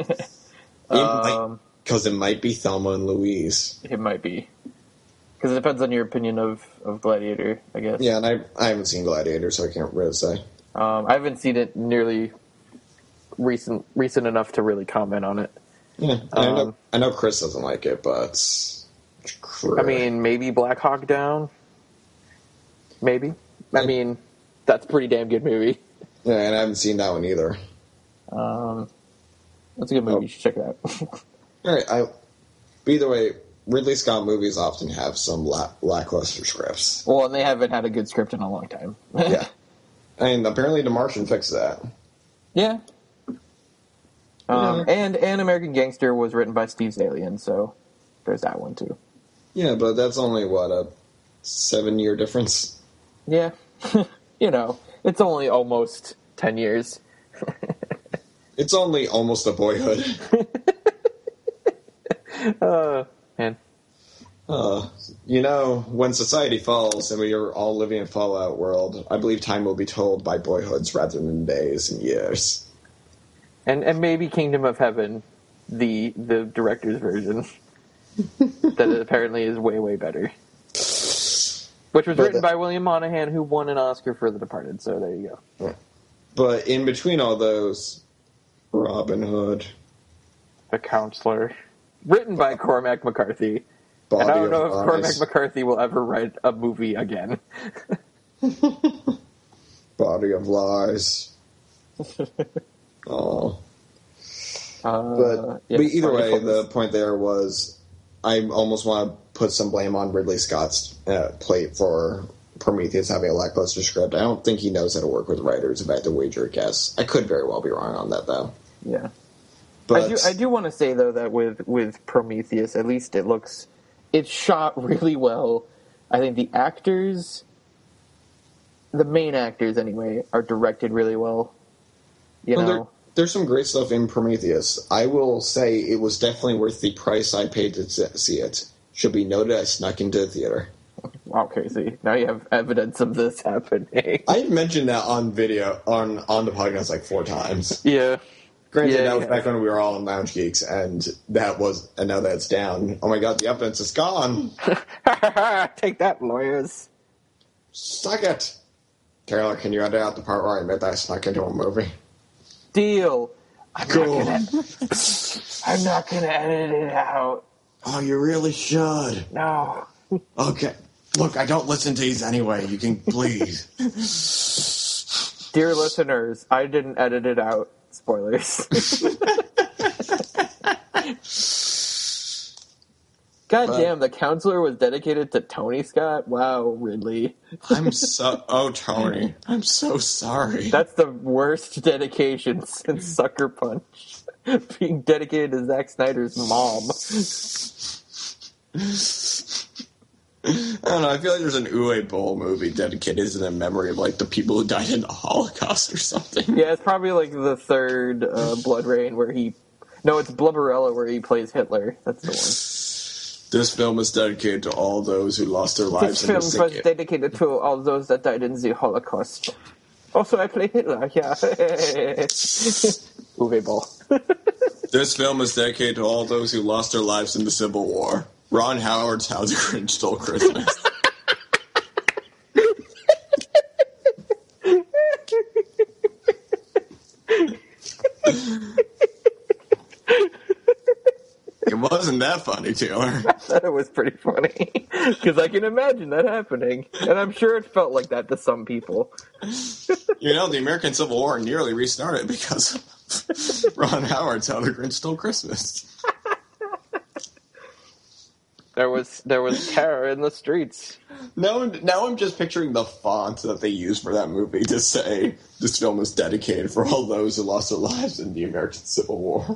um, because it, it might be Thelma and Louise. It might be. Because it depends on your opinion of, of Gladiator, I guess. Yeah, and I I haven't seen Gladiator, so I can't really say. Um, I haven't seen it nearly recent recent enough to really comment on it. Yeah, um, I know I know Chris doesn't like it, but I mean, maybe Black Hawk Down. Maybe. I mean, that's a pretty damn good movie. Yeah, and I haven't seen that one either. Um, that's a good movie. Oh. You should check it out. All right. I, but either way, Ridley Scott movies often have some la- lackluster scripts. Well, and they haven't had a good script in a long time. Yeah. And apparently The Martian fixed that. Yeah. Um, yeah. And, and American Gangster was written by Steve Zaillian, so there's that one, too. Yeah, but that's only, what, a seven-year difference? Yeah. You know, it's only almost ten years. It's only almost a boyhood. uh, man. Uh, you know, when society falls and we are all living in a Fallout world, I believe time will be told by boyhoods rather than days and years. And and maybe Kingdom of Heaven, the the director's version, that apparently is way, way better. Which was but written the, by William Monahan, who won an Oscar for The Departed, so there you go. But in between all those, Robin Hood. The Counselor. Written by Cormac McCarthy. Body and I don't know if lies. Cormac McCarthy will ever write a movie again. Body of Lies. Oh. Uh, But, yeah, but either funny way, films. the point there was I almost want to put some blame on Ridley Scott's uh, plate for Prometheus having a lackluster script. I don't think he knows how to work with writers, if I had to wager a guess. I could very well be wrong on that, though. Yeah. But I do, I do want to say, though, that with, with Prometheus, at least it looks... It's shot really well. I think the actors... The main actors, anyway, are directed really well. You well, know? there, there's some great stuff in Prometheus. I will say it was definitely worth the price I paid to see it. Should be noted I snuck into the theater. Wow, crazy. Now you have evidence of this happening. I mentioned that on video, on, on the podcast like four times. Yeah. Granted, Yeah, that was yeah. back when we were all in Lounge Geeks, and that was, and now that's down. Oh my god, the evidence is gone. Take that, lawyers. Suck it. Taylor, can you edit out the part where I admit that I snuck into a movie? Deal. I'm Cool. not gonna, I'm not gonna edit it out. Oh, you really should. No. Okay. Look, I don't listen to these anyway. You can please. Dear listeners, I didn't edit it out. Spoilers. God But- damn, The Counselor was dedicated to Tony Scott? Wow, Ridley. I'm so... Oh, Tony. I'm so sorry. That's the worst dedication since Sucker Punch. Being dedicated to Zack Snyder's mom. I don't know. I feel like there's an Uwe Boll movie dedicated to the memory of, like, the people who died in the Holocaust or something. Yeah, it's probably like the third uh, Blood Rain where he... No, it's Blubberella where he plays Hitler. That's the one. This film is dedicated to all those who lost their lives This in film the was sick... dedicated to all those that died in the Holocaust. Also, I play Hitler, yeah. Uwe Boll. This film is dedicated to all those who lost their lives in the Civil War. Ron Howard's How the Grinch Stole Christmas. It wasn't that funny, Taylor. I thought it was pretty funny. Because I can imagine that happening. And I'm sure it felt like that to some people. You know, the American Civil War nearly restarted because of Ron Howard's How the Grinch Stole Christmas. There was there was terror in the streets. Now, I'm- now I'm just picturing the font that they used for that movie to say this film is dedicated for all those who lost their lives in the American Civil War.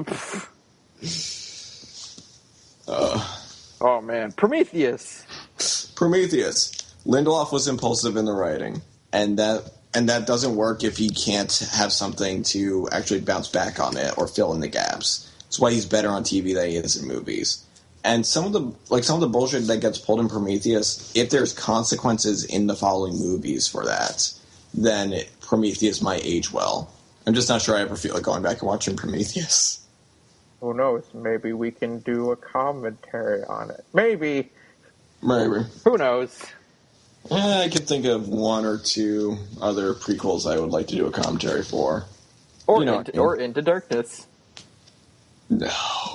uh, Oh man, Prometheus. Prometheus. Lindelof was impulsive in the writing, and that and that doesn't work if he can't have something to actually bounce back on it or fill in the gaps. That's why he's better on T V than he is in movies. And some of the like some of the bullshit that gets pulled in Prometheus, if there's consequences in the following movies for that, then it, Prometheus might age well. I'm just not sure I ever feel like going back and watching Prometheus. Who knows? Maybe we can do a commentary on it. Maybe. Maybe. Who knows? Eh, I could think of one or two other prequels I would like to do a commentary for. Or You know into, what I mean. or Into Darkness. No.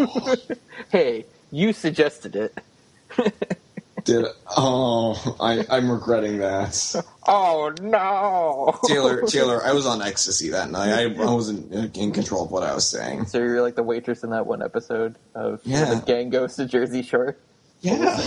Hey, you suggested it. Did oh, I, I'm regretting that. Oh no, Taylor, Taylor, I was on ecstasy that night. I, I wasn't in control of what I was saying. So you're like the waitress in that one episode of Yeah. where the gang goes to Jersey Shore. Yeah.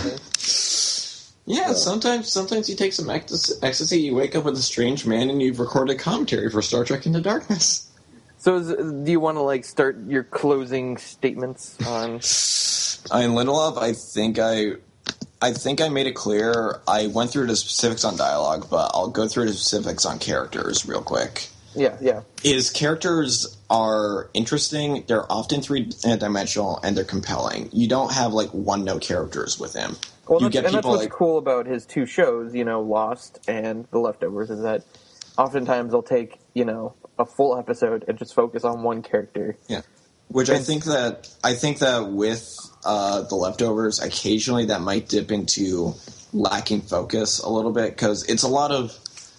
Yeah, sometimes sometimes you take some ectas- ecstasy, you wake up with a strange man, and you've recorded commentary for Star Trek Into Darkness. So is, do you want to like start your closing statements on? I mean, Lindelof, I think I, I think I made it clear. I went through the specifics on dialogue, but I'll go through the specifics on characters real quick. Yeah, yeah. His characters are interesting. They're often three-dimensional, and they're compelling. You don't have, like, one-note characters with him. Well, you that's, get and that's people what's like... cool about his two shows, you know, Lost and The Leftovers, is that oftentimes they'll take, you know, a full episode and just focus on one character. Yeah. Which I think that I think that with uh, The Leftovers, occasionally that might dip into lacking focus a little bit, because it's a lot of...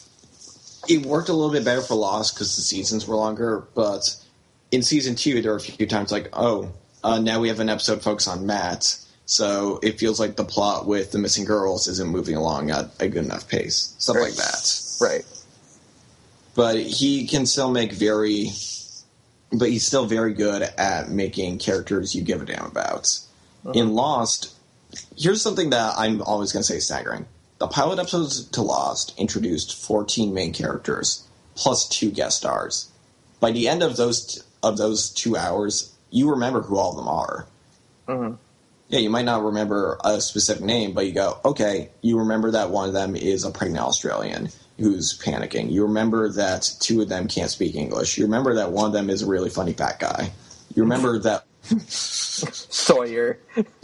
It worked a little bit better for Lost because the seasons were longer, but in season two, there were a few times like, oh, uh, now we have an episode focused on Matt, so it feels like the plot with the missing girls isn't moving along at a good enough pace. Stuff right. like that. Right. But he can still make very... But he's still very good at making characters you give a damn about. Uh-huh. In Lost, here's something that I'm always going to say is staggering. The pilot episodes to Lost introduced fourteen main characters, plus two guest stars. By the end of those of those two hours, you remember who all of them are. Mm-hmm. Yeah, you might not remember a specific name, but you go, okay, you remember that one of them is a pregnant Australian who's panicking. You remember that two of them can't speak English. You remember that one of them is a really funny fat guy. You remember that... Sawyer.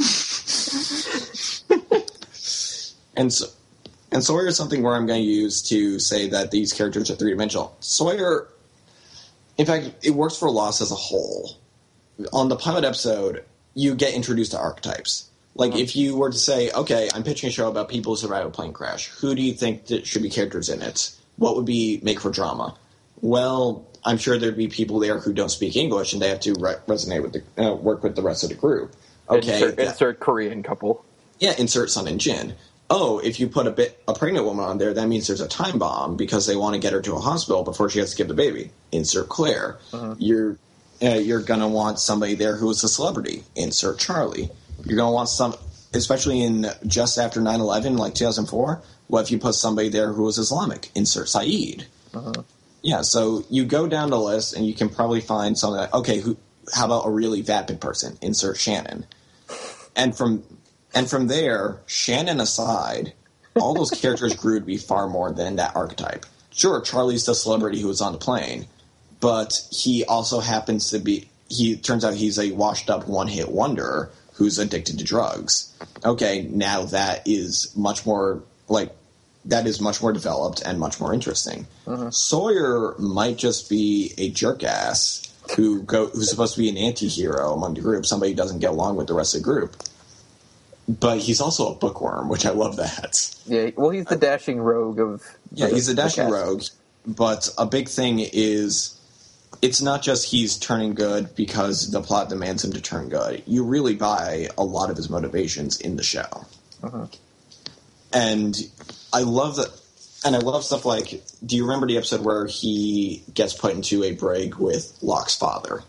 and so... And Sawyer is something where I'm going to use to say that these characters are three-dimensional. Sawyer, in fact, it works for Lost as a whole. On the pilot episode, you get introduced to archetypes. Like, mm-hmm. if you were to say, okay, I'm pitching a show about people who survive a plane crash, who do you think that should be characters in it? What would be make for drama? Well, I'm sure there'd be people there who don't speak English, and they have to re- resonate with the, uh, work with the rest of the group. Okay, Insert, insert Korean couple. Yeah, insert Sun and Jin. Oh, if you put a bit a pregnant woman on there, that means there's a time bomb because they want to get her to a hospital before she has to give the baby. Insert Claire. Uh-huh. You're uh, you're gonna want somebody there who is a celebrity. Insert Charlie. You're gonna want some, especially in just after nine eleven, like two thousand four. What if you put somebody there who was Islamic? Insert Saeed. Uh-huh. Yeah, so you go down the list and you can probably find something like, okay, who? How about a really vapid person? Insert Shannon. And from And from there, Shannon aside, all those characters grew to be far more than that archetype. Sure, Charlie's the celebrity who was on the plane, but he also happens to be, he turns out he's a washed-up one-hit wonder who's addicted to drugs. Okay, now that is much more, like, that is much more developed and much more interesting. Uh-huh. Sawyer might just be a jerk-ass who go, who's supposed to be an anti-hero among the group, somebody who doesn't get along with the rest of the group. But he's also a bookworm, which I love that. Yeah, well, he's the dashing rogue of... Yeah, he's a dashing rogue, but a big thing is it's not just he's turning good because the plot demands him to turn good. You really buy a lot of his motivations in the show. Uh-huh. And I love that... And I love stuff like... Do you remember the episode where he gets put into a brig with Locke's father?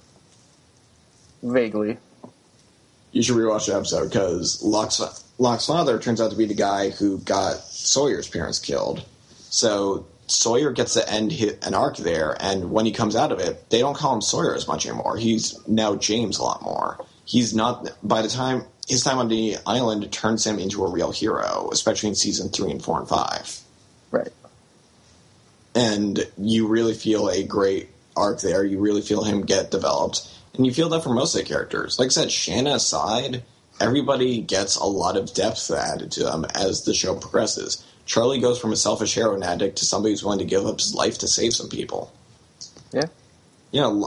Vaguely. You should rewatch the episode because Locke's, Locke's father turns out to be the guy who got Sawyer's parents killed. So Sawyer gets to end his, an arc there, and when he comes out of it, they don't call him Sawyer as much anymore. He's now James a lot more. He's not, by the time, his time on the island turns him into a real hero, especially in season three and four and five. Right. And you really feel a great arc there. You really feel him get developed. And you feel that for most of the characters. Like I said, Shanna aside, everybody gets a lot of depth added to them as the show progresses. Charlie goes from a selfish heroin addict to somebody who's willing to give up his life to save some people. Yeah. Yeah.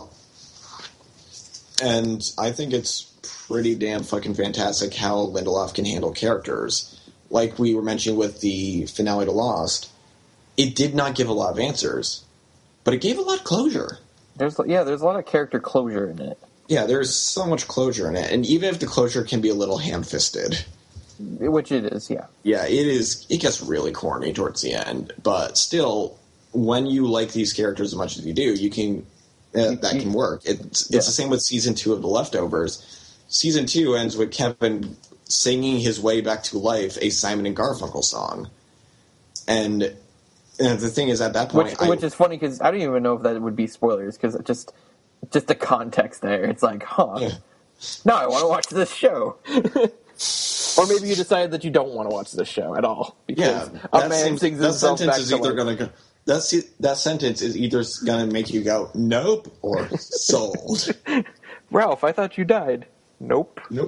And I think it's pretty damn fucking fantastic how Lindelof can handle characters. Like we were mentioning with the finale to Lost, it did not give a lot of answers, but it gave a lot of closure. There's yeah, there's a lot of character closure in it. Yeah, there's so much closure in it, and even if the closure can be a little ham-fisted, which it is, yeah, yeah, it is. It gets really corny towards the end, but still, when you like these characters as much as you do, you can uh, that can work. It's it's yeah. the same with season two of The Leftovers. Season two ends with Kevin singing his way back to life a Simon and Garfunkel song, and. And the thing is, at that point... Which, I, which is funny, because I don't even know if that would be spoilers, because just just the context there. It's like, huh, yeah. Now I want to watch this show. Or maybe you decide that you don't want to watch this show at all. Yeah, a man seems, sings that himself sentence back is to either life. going to go... That's, that sentence is either going to make you go, nope, or sold. Ralph, I thought you died. Nope. Nope.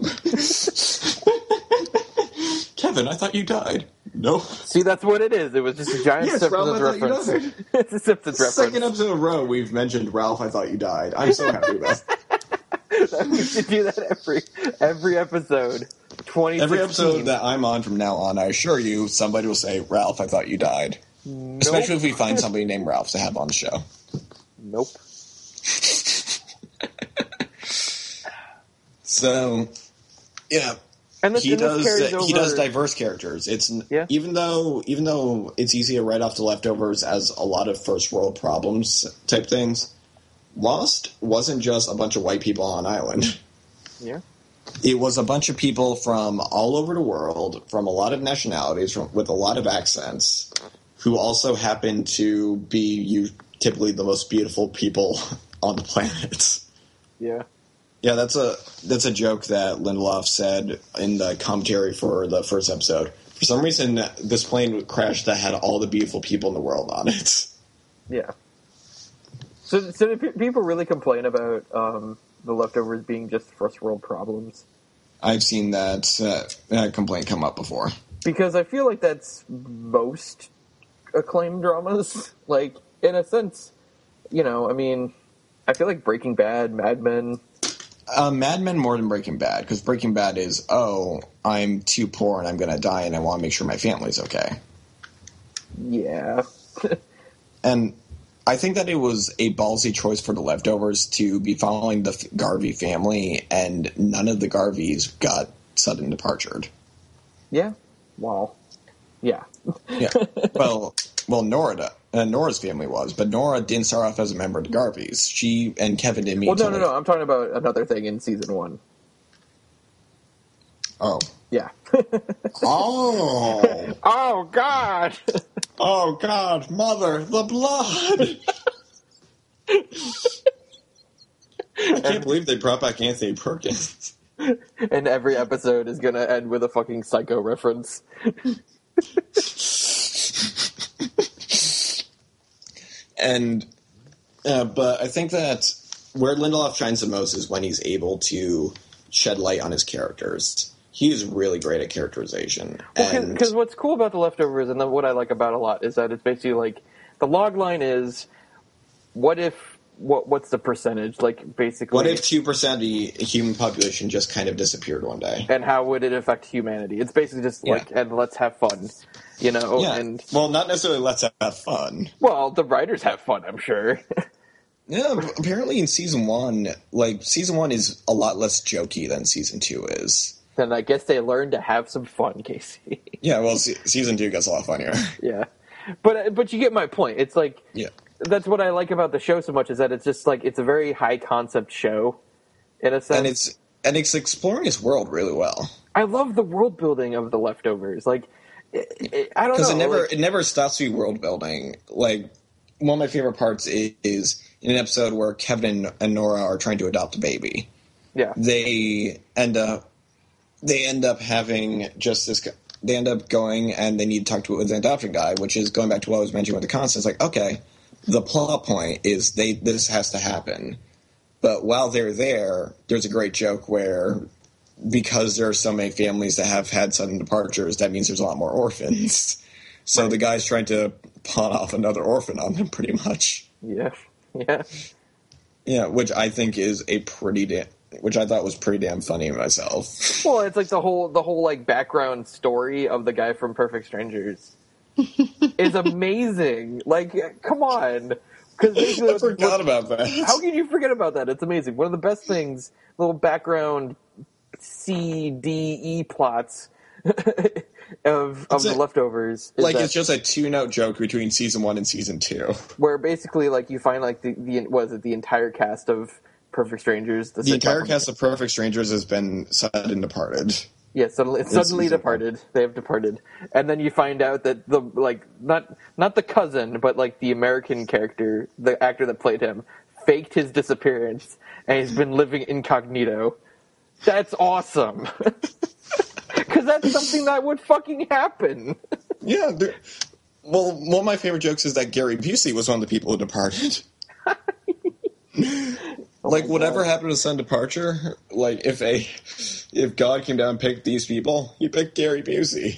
Kevin, I thought you died. Nope. See, that's what it is. It was just a giant yes, Simpsons Ralph, reference. It's a Simpsons reference. Second episode in a row, we've mentioned Ralph, I thought you died. I'm so happy about that. We should do that every every episode. twenty sixteen. Every episode that I'm on from now on, I assure you, somebody will say, Ralph, I thought you died. Nope. Especially if we find somebody named Ralph to have on the show. Nope. So, yeah. And this, he and does this uh, over... he does diverse characters. It's yeah. even though even though it's easy to write off The Leftovers as a lot of first world problems type things, Lost wasn't just a bunch of white people on an island. Yeah. It was a bunch of people from all over the world, from a lot of nationalities, from, with a lot of accents, who also happen to be you, typically the most beautiful people on the planet. Yeah. Yeah, that's a that's a joke that Lindelof said in the commentary for the first episode. For some reason, this plane crashed that had all the beautiful people in the world on it. Yeah. So, so do people really complain about um, The Leftovers being just first world problems? I've seen that, uh, that complaint come up before. Because I feel like that's most acclaimed dramas. Like, in a sense, you know, I mean, I feel like Breaking Bad, Mad Men... Uh, Mad Men more than Breaking Bad, because Breaking Bad is, oh, I'm too poor and I'm going to die and I want to make sure my family's okay. Yeah. And I think that it was a ballsy choice for The Leftovers to be following the Garvey family, and none of the Garveys got sudden departured. Yeah. Wow. Yeah. Yeah. Well, well, Nora, uh, Nora's family was, but Nora didn't start off as a member of the Garveys. She and Kevin didn't meet. Well, no, no, like, no. I'm talking about another thing in season one. Oh. Yeah. Oh. Oh, God. Oh, God. Mother, the blood. I can't believe they brought back Anthony Perkins. And every episode is going to end with a fucking Psycho reference. And, uh, but I think that where Lindelof shines the most is when he's able to shed light on his characters. He is really great at characterization. Because well, what's cool about The Leftovers, and what I like about it a lot, is that it's basically like, the log line is, what if, what what's the percentage? Like, basically... What if two percent of the human population just kind of disappeared one day? And how would it affect humanity? It's basically just like, yeah. and let's have fun. You know, yeah. and well, not necessarily let's have fun. Well, the writers have fun, I'm sure. Yeah, apparently in season one, like season one is a lot less jokey than season two is. Then I guess they learned to have some fun, Casey. Yeah, well, se- season two gets a lot funnier. Yeah, but but you get my point. It's like yeah, that's what I like about the show so much is that it's just like it's a very high concept show, in a sense, and it's and it's exploring its world really well. I love the world building of The Leftovers, like. It, it, I don't know because it never like, it never stops to be world building. Like one of my favorite parts is, is in an episode where Kevin and Nora are trying to adopt a baby. Yeah, they end up they end up having just this. They end up going and they need to talk to an adoption guy, which is going back to what I was mentioning with the constants. Like, okay, the plot point is they this has to happen, but while they're there, there's a great joke where. Because there are so many families that have had sudden departures, that means there's a lot more orphans. So right. The guy's trying to pawn off another orphan on them, pretty much. Yeah, yeah, yeah. Which I think is a pretty damn, which I thought was pretty damn funny myself. Well, it's like the whole the whole like background story of the guy from Perfect Strangers is amazing. Like, come on. Because I forgot what, about that. How can you forget about that? It's amazing. One of the best things, little background. C, D, E plots of of the Leftovers. Like it's just a two note joke between season one and season two, where basically like you find like the, the was it the entire cast of Perfect Strangers. The, the entire cast of Perfect Strangers has been sudden departed. Yeah, suddenly suddenly departed. One. They have departed, and then you find out that the like not not the cousin, but like the American character, the actor that played him, faked his disappearance, and he's been living incognito. That's awesome. Because that's something that would fucking happen. Yeah. Well, one of my favorite jokes is that Gary Busey was one of the people who departed. Oh like, whatever God. happened to sudden departure, like, if a if God came down and picked these people, he picked Gary Busey.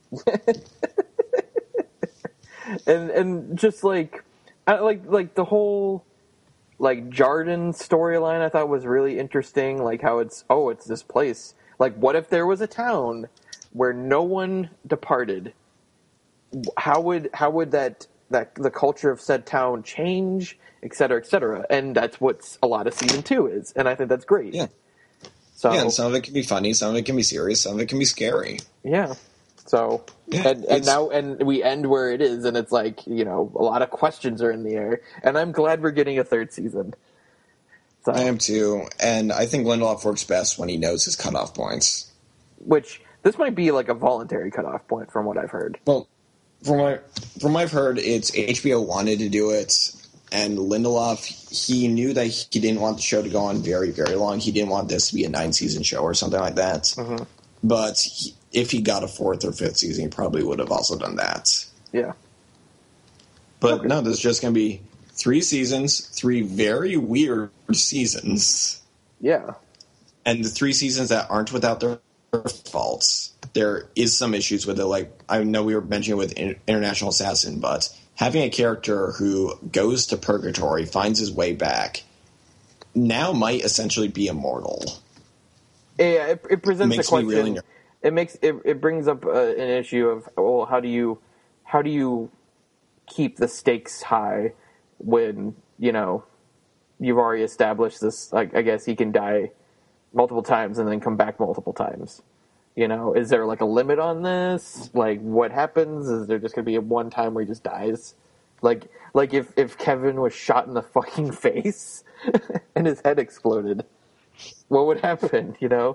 and and just, like, I, like, like the whole... Like, Jarden storyline I thought was really interesting, like how it's, oh, it's this place. Like, what if there was a town where no one departed? How would how would that, that the culture of said town change, et cetera, et cetera? And that's what a lot of season two is, and I think that's great. Yeah. So yeah, and some of it can be funny, some of it can be serious, some of it can be scary. Yeah. So yeah, and, and now and we end where it is, and it's like, you know, a lot of questions are in the air, and I'm glad we're getting a third season. So, I am too, and I think Lindelof works best when he knows his cutoff points. Which this might be like a voluntary cutoff point, from what I've heard. Well, from what from what I've heard, it's H B O wanted to do it, and Lindelof, he knew that he didn't want the show to go on very, very long. He didn't want this to be a nine season show or something like that. Mm-hmm. But he, if he got a fourth or fifth season, he probably would have also done that. Yeah. But okay. no, there's just going to be three seasons, three very weird seasons. Yeah. And the three seasons that aren't without their faults. There is some issues with it. Like, I know we were mentioning with International Assassin, but having a character who goes to purgatory, finds his way back, now might essentially be immortal. Yeah, it, it presents makes a question. Me really ner- it makes it, it brings up uh, an issue of, well, how do you how do you keep the stakes high when, you know, you've already established this? Like, I guess he can die multiple times and then come back multiple times. You know, is there like a limit on this? Like, what happens? Is there just gonna be a one time where he just dies? Like, like if if Kevin was shot in the fucking face and his head exploded, what would happen? You know.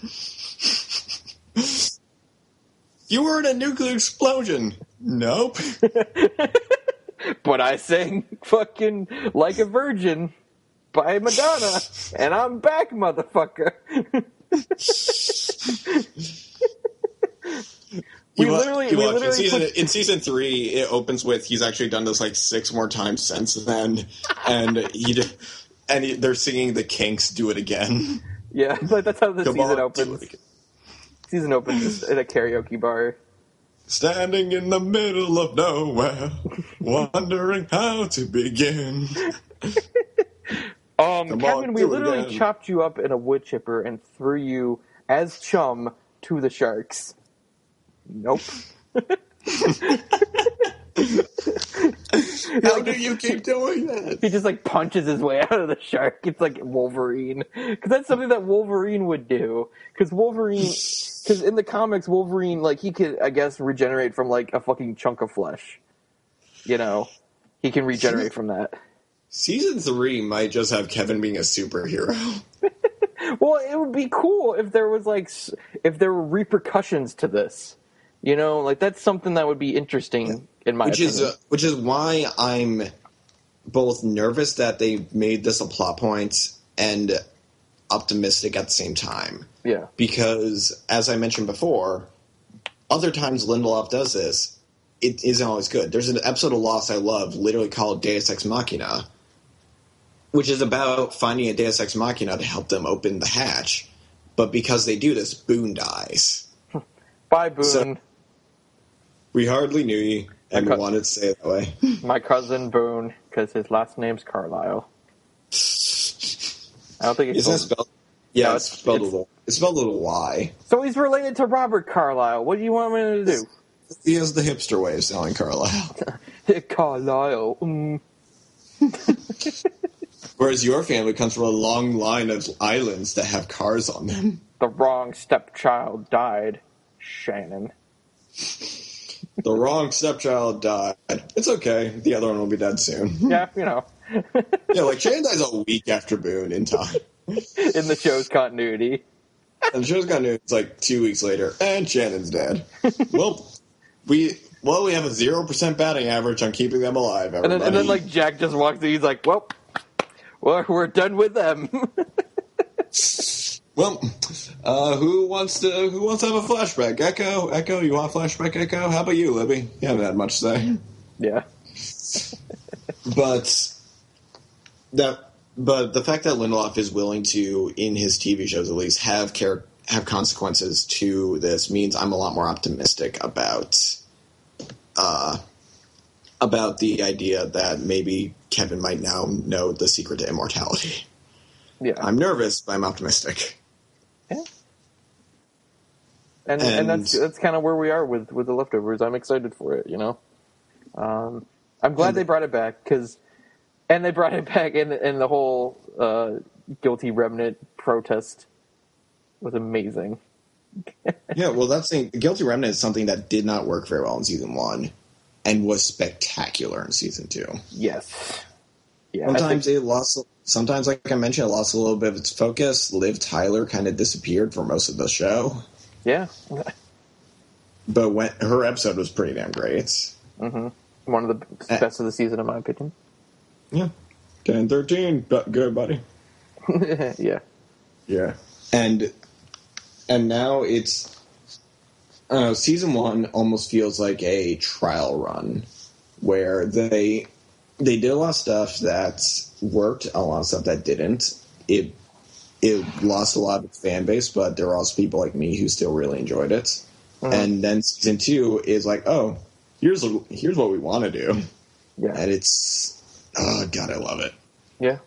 You were in a nuclear explosion. Nope. But I sang fucking Like a Virgin by Madonna, and I'm back, motherfucker. we you literally, you we watch, literally in, season, put... in season three, it opens with he's actually done this like six more times since then, and he did, and he, they're singing the Kinks "Do It Again." Yeah, like that's how the Come season on, opens. Season opens in a karaoke bar. Standing in the middle of nowhere, wondering how to begin. Um, Come Kevin, on, we do it literally again. chopped you up in a wood chipper and threw you as chum to the sharks. Nope. How like, do you keep doing that? He just like punches his way out of the shark. It's like Wolverine, because that's something that Wolverine would do. Because Wolverine, because in the comics, Wolverine, like, he could, I guess, regenerate from like a fucking chunk of flesh. You know, he can regenerate from that. Season three might just have Kevin being a superhero. Well, it would be cool if there was like, if there were repercussions to this. You know, like, that's something that would be interesting in my which opinion. is uh, which is why I'm both nervous that they made this a plot point and optimistic at the same time. Yeah. Because, as I mentioned before, other times Lindelof does this, it isn't always good. There's an episode of Lost I love, literally called Deus Ex Machina, which is about finding a Deus Ex Machina to help them open the hatch. But because they do this, Boone dies. Bye, Boone. So, we hardly knew you, and co- we wanted to say it that way. My cousin Boone, because his last name's Carlisle. I don't think it's Isn't that spelled? Yeah, No, it's, it's- spelled it's- a little. It's spelled a little Y. So he's related to Robert Carlyle. What do you want me to do? He has the hipster way of selling Carlisle. Carlisle. Mm. Whereas your family comes from a long line of islands that have cars on them. The wrong stepchild died. Shannon. The wrong stepchild died. It's okay. The other one will be dead soon. Yeah, you know. Yeah, like Shannon dies a week after Boone in time. In the show's continuity. And the show's got news like two weeks later, and Shannon's dead. Well, we well we have a zero percent batting average on keeping them alive. And Everybody. then, and then, like, Jack just walks in. He's like, well, well we're done with them. Well, uh, who wants to who wants to have a flashback? Echo, Echo, you want a flashback? Echo, how about you, Libby? You haven't had much to say. Yeah. But that, but the fact that Lindelof is willing to, in his T V shows at least, have care have consequences to this means I'm a lot more optimistic about, uh, about the idea that maybe Kevin might now know the secret to immortality. Yeah. I'm nervous, but I'm optimistic. Yeah. And, and And- that's that's kind of where we are with, with The Leftovers. I'm excited for it, you know? Um, I'm glad And- they brought it back, because... And they brought it back in, in the whole uh, Guilty Remnant protest was amazing. Yeah, well, that's the Guilty Remnant is something that did not work very well in season one, and was spectacular in season two. Yes. Yeah. Sometimes think... it lost. Sometimes, like I mentioned, it lost a little bit of its focus. Liv Tyler kind of disappeared for most of the show. Yeah. But when her episode was pretty damn great. Mm-hmm. One of the best uh, of the season, in my opinion. Yeah. ten thirteen, but good, buddy. Yeah. Yeah. And and now it's uh, season one almost feels like a trial run where they they did a lot of stuff that worked, a lot of stuff that didn't. It it lost a lot of its fan base, but there are also people like me who still really enjoyed it. Mm-hmm. And then season two is like, oh, here's a, here's what we want to do. Yeah. And it's, oh, God, I love it. Yeah.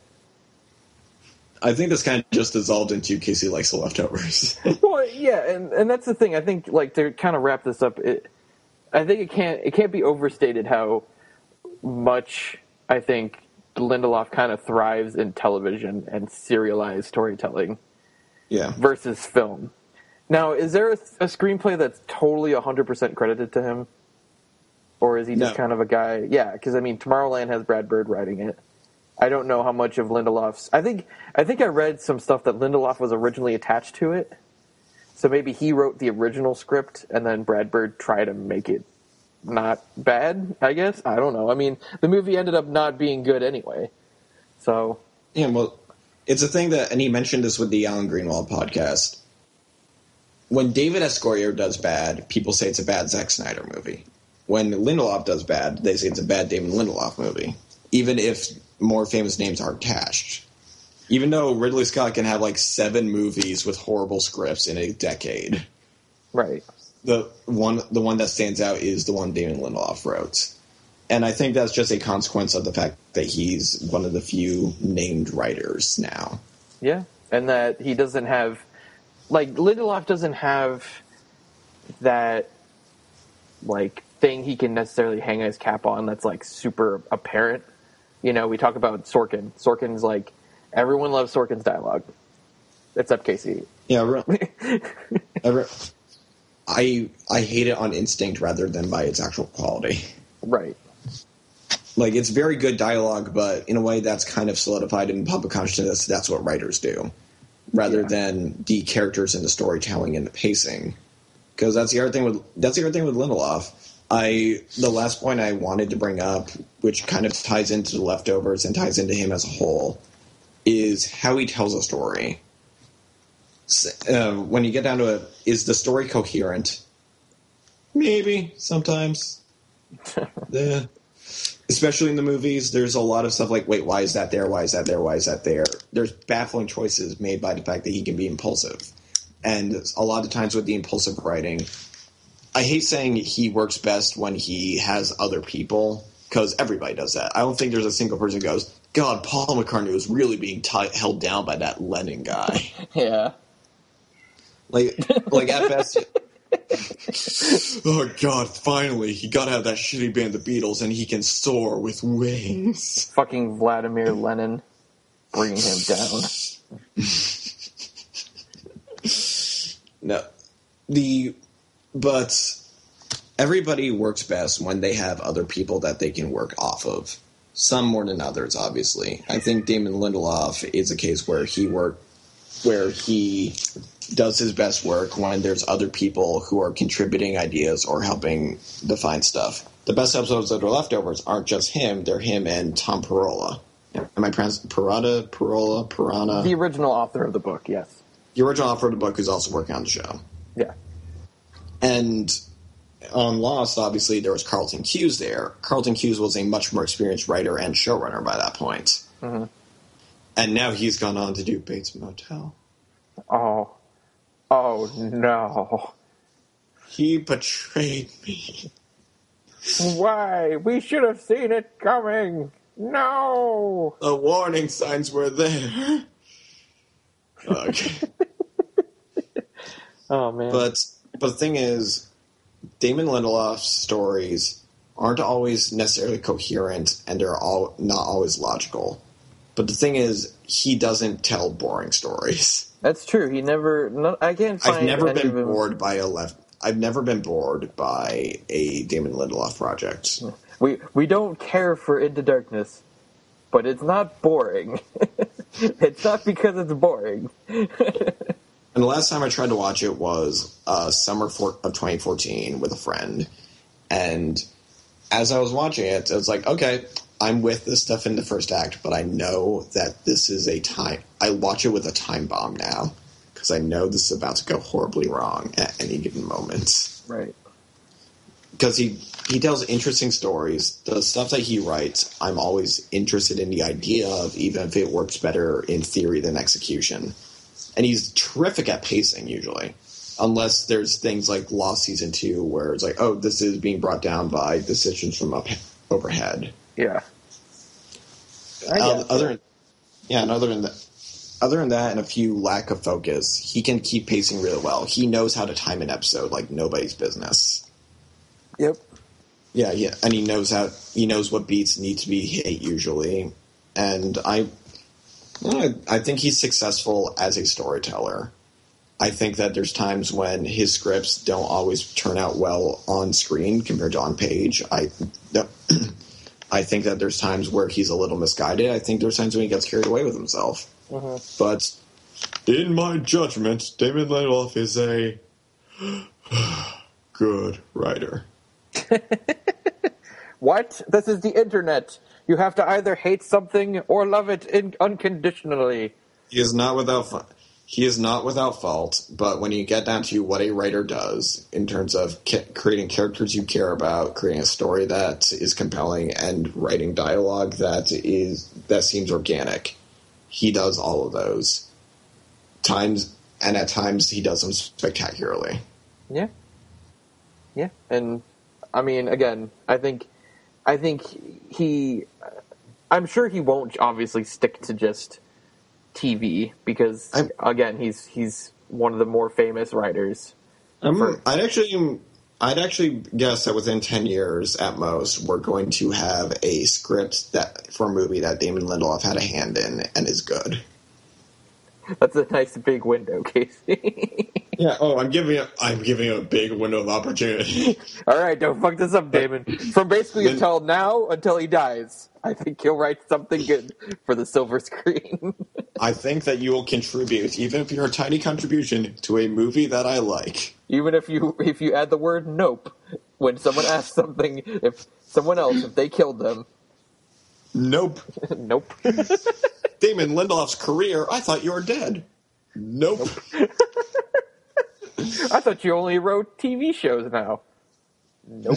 I think this kind of just dissolved into Casey Likes the Leftovers. Well, yeah, and, and that's the thing. I think, like, to kind of wrap this up, it, I think it can't it can't be overstated how much I think Lindelof kind of thrives in television and serialized storytelling. Yeah. Versus film. Now, is there a, a screenplay that's totally one hundred percent credited to him? Or is he just no. kind of a guy? Yeah, because, I mean, Tomorrowland has Brad Bird writing it. I don't know how much of Lindelof's... I think I think I read some stuff that Lindelof was originally attached to it. So maybe he wrote the original script, and then Brad Bird tried to make it not bad, I guess. I don't know. I mean, the movie ended up not being good anyway. So... Yeah, well, it's a thing that... And he mentioned this with the Alan Greenwald podcast. When David S. Goyer does bad, people say it's a bad Zack Snyder movie. When Lindelof does bad, they say it's a bad David Lindelof movie. Even if more famous names are attached. Even though Ridley Scott can have like seven movies with horrible scripts in a decade. Right. The one the one that stands out is the one David Lindelof wrote. And I think that's just a consequence of the fact that he's one of the few named writers now. Yeah, and that he doesn't have... Like, Lindelof doesn't have that, like, thing he can necessarily hang his cap on that's, like, super apparent. You know, we talk about Sorkin. Sorkin's, like, everyone loves Sorkin's dialogue. Except Casey. Yeah, really. I, I hate it on instinct rather than by its actual quality. Right. Like, it's very good dialogue, but in a way that's kind of solidified in public consciousness. That's what writers do. Rather yeah. than the characters and the storytelling and the pacing, because that's the other thing with that's the other thing with Lindelof. I the last point I wanted to bring up, which kind of ties into The Leftovers and ties into him as a whole, is how he tells a story. Uh, when you get down to it, is the story coherent? Maybe sometimes. Yeah. Especially in the movies, there's a lot of stuff like, wait, why is that there? Why is that there? Why is that there? There's baffling choices made by the fact that he can be impulsive. And a lot of times with the impulsive writing, I hate saying he works best when he has other people, because everybody does that. I don't think there's a single person who goes, God, Paul McCartney was really being t- held down by that Lennon guy. Yeah. Like, like at best... Oh, God, finally. He gotta have that shitty band, the Beatles, and he can soar with wings. Fucking Vladimir Lenin bringing him down. No. The... But everybody works best when they have other people that they can work off of. Some more than others, obviously. I think Damon Lindelof is a case where he work, where he... does his best work when there's other people who are contributing ideas or helping define stuff. The best episodes of The Leftovers aren't just him, they're him and Tom Parola. Am I pronouncing Parada, Parola, Parana? The original author of the book, yes. The original author of the book who's also working on the show. Yeah. And on Lost, obviously, there was Carlton Cuse there. Carlton Cuse was a much more experienced writer and showrunner by that point. Mm-hmm. And now he's gone on to do Bates Motel. Oh. Oh, no. He betrayed me. Why? We should have seen it coming. No. The warning signs were there. Okay. Oh, man. But, but the thing is, Damon Lindelof's stories aren't always necessarily coherent, and they're all not always logical. But the thing is, he doesn't tell boring stories. That's true. He never. No, I can't find. I've never any been of him. bored by a left. I've never been bored by a Damon Lindelof project. We we don't care for Into Darkness, but it's not boring. It's not because it's boring. And the last time I tried to watch it was uh, summer for, of twenty fourteen with a friend. And as I was watching it, I was like, okay, I'm with this stuff in the first act, but I know that this is a time... I watch it with a time bomb now, because I know this is about to go horribly wrong at any given moment. Right. Because he, he tells interesting stories. The stuff that he writes, I'm always interested in the idea of, even if it works better in theory than execution. And he's terrific at pacing, usually. Unless there's things like Lost Season two, where it's like, oh, this is being brought down by decisions from up overhead. Yeah. Uh, other, yeah, and other than that, other than that, and a few lack of focus, he can keep pacing really well. He knows how to time an episode like nobody's business. Yep. Yeah, yeah, and he knows how he knows what beats need to be hit usually, and I. I think he's successful as a storyteller. I think that there's times when his scripts don't always turn out well on screen compared to on page. I, I think that there's times where he's a little misguided. I think there's times when he gets carried away with himself. Uh-huh. But in my judgment, Damon Lindelof is a good writer. What? This is the internet. You have to either hate something or love it in- unconditionally. He is not without fun. He is not without fault, but when you get down to what a writer does in terms of ca- creating characters you care about, creating a story that is compelling, and writing dialogue that is that seems organic, he does all of those. Times and at times he does them spectacularly. Yeah, yeah, and I mean, again, I think, I think he, I'm sure he won't obviously stick to just T V because I'm, again he's he's one of the more famous writers. For, I'd actually I'd actually guess that within ten years at most we're going to have a script that for a movie that Damon Lindelof had a hand in and is good. That's a nice big window, Casey. Yeah. Oh, I'm giving it. I'm giving it a big window of opportunity. All right, don't fuck this up, Damon. From basically then, until now, until he dies, I think he'll write something good for the silver screen. I think that you will contribute, even if you're a tiny contribution, to a movie that I like. Even if you if you add the word "nope" when someone asks something, if someone else, if they killed them. Nope. Nope. Damon Lindelof's career, I thought you were dead. Nope. nope. I thought you only wrote T V shows now. Nope.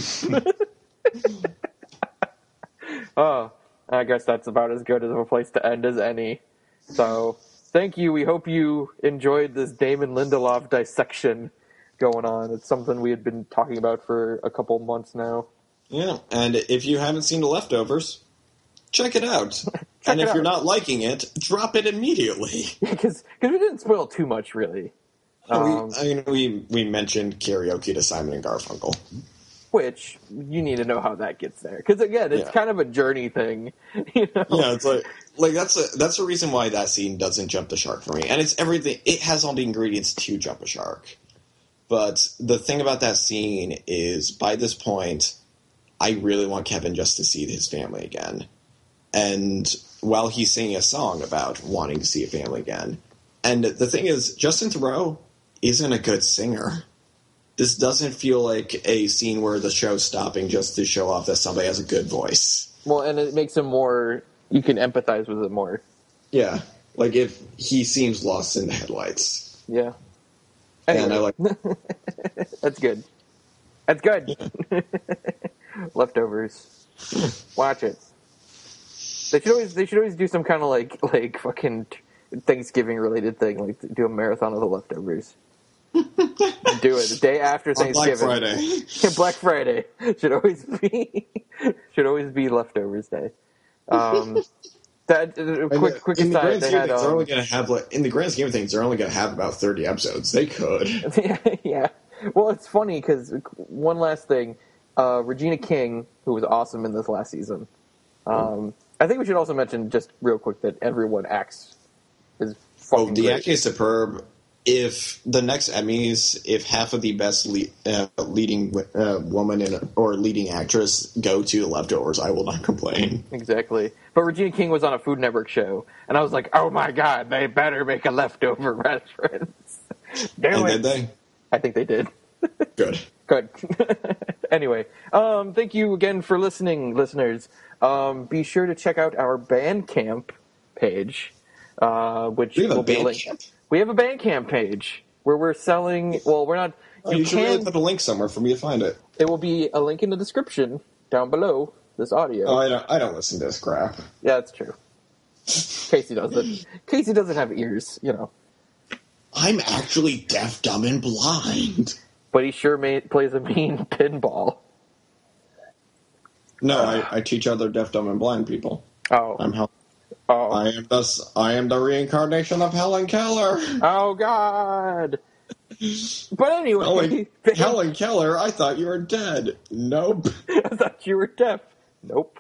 Oh, I guess that's about as good as a place to end as any. So, thank you. We hope you enjoyed this Damon Lindelof dissection going on. It's something we had been talking about for a couple months now. Yeah, and if you haven't seen The Leftovers, check it out. check and if you're out. not liking it, drop it immediately. Because we didn't spoil too much, really. Um, we, I mean, we, we mentioned karaoke to Simon and Garfunkel. Which, you need to know how that gets there. Because, again, it's yeah. kind of a journey thing. You know? Yeah, it's like, like that's a, that's the reason why that scene doesn't jump the shark for me. And it's everything, it has all the ingredients to jump a shark. But the thing about that scene is, by this point, I really want Kevin just to see his family again. And while he's singing a song about wanting to see a family again. And the thing is, Justin Theroux isn't a good singer. This doesn't feel like a scene where the show's stopping just to show off that somebody has a good voice. Well, and it makes him more... You can empathize with it more. Yeah. Like, if he seems lost in the headlights. Yeah. Anyway. And I like... That's good. That's good. Yeah. Leftovers. Watch it. They should always they should always do some kind of like like fucking Thanksgiving related thing, like do a marathon of The Leftovers. Do it the day after Thanksgiving. On Black Friday. Yeah, Black Friday should always be should always be Leftovers Day. Um, that uh, quick quick in aside, the they had, things, um, they're only going to have like in the grand scheme of things, they're only going to have about thirty episodes. They could. yeah, yeah. Well, it's funny because one last thing, uh, Regina King, who was awesome in this last season. Um, I think we should also mention just real quick that everyone acts is Oh, Diake Superb. If the next Emmys, if half of the best le- uh, leading uh, woman in, or leading actress go to The Leftovers, I will not complain. Exactly. But Regina King was on a Food Network show, and I was like, oh my god, they better make a Leftover reference. And did they? I think they did. Good. Good. Anyway, um, thank you again for listening, listeners. Um, be sure to check out our Bandcamp page, uh, which we have will a be linked. Bandcamp? We have a Bandcamp page where we're selling. Well, we're not. Oh, you, you should can, really put a link somewhere for me to find it. It will be a link in the description down below this audio. Oh, I don't. I don't listen to this crap. Yeah, that's true. Casey doesn't. Casey doesn't have ears, you know. I'm actually deaf, dumb, and blind. But he sure may, plays a mean pinball. No, I, I teach other deaf, dumb, and blind people. Oh, I'm Hel- oh, I am the I am the reincarnation of Helen Keller. Oh God! But anyway, Helen, Helen Keller, I thought you were dead. Nope. I thought you were deaf. Nope.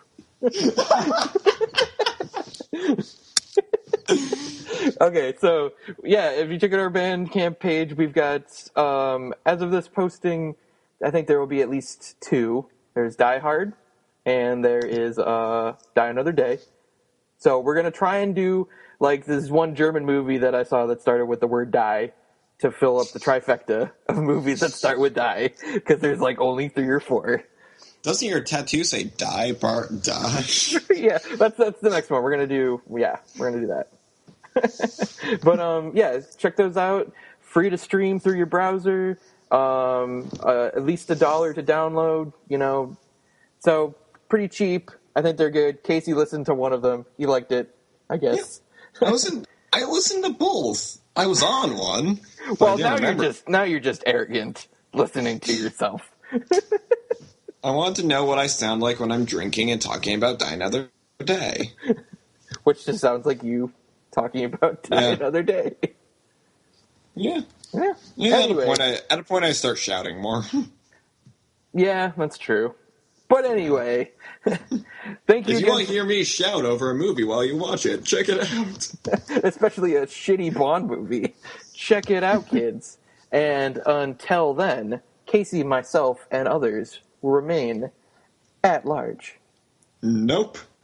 Okay, so yeah, if you check out our Bandcamp page, we've got um, as of this posting, I think there will be at least two. There's Die Hard, and there is uh, Die Another Day. So we're gonna try and do like this one German movie that I saw that started with the word "die" to fill up the trifecta of movies that start with "die" because there's like only three or four. Doesn't your tattoo say "die part die"? Yeah, that's that's the next one we're gonna do. Yeah, we're gonna do that. But um, yeah, check those out. Free to stream through your browser. Um, uh, at least a dollar to download. You know, so pretty cheap. I think they're good. Casey listened to one of them. He liked it, I guess. Yeah. I listened. I listened to both. I was on one. Well, now remember. you're just now you're just arrogant listening to yourself. I want to know what I sound like when I'm drinking and talking about Die Another Day. Which just sounds like you talking about Die yeah. Another Day. Yeah. Yeah. yeah anyway. at, a point I, at a point I start shouting more. Yeah, that's true. But anyway, thank you. If you want to hear me shout over a movie while you watch it, check it out. Especially a shitty Bond movie. Check it out, kids. And until then, Casey, myself, and others will remain at large. Nope.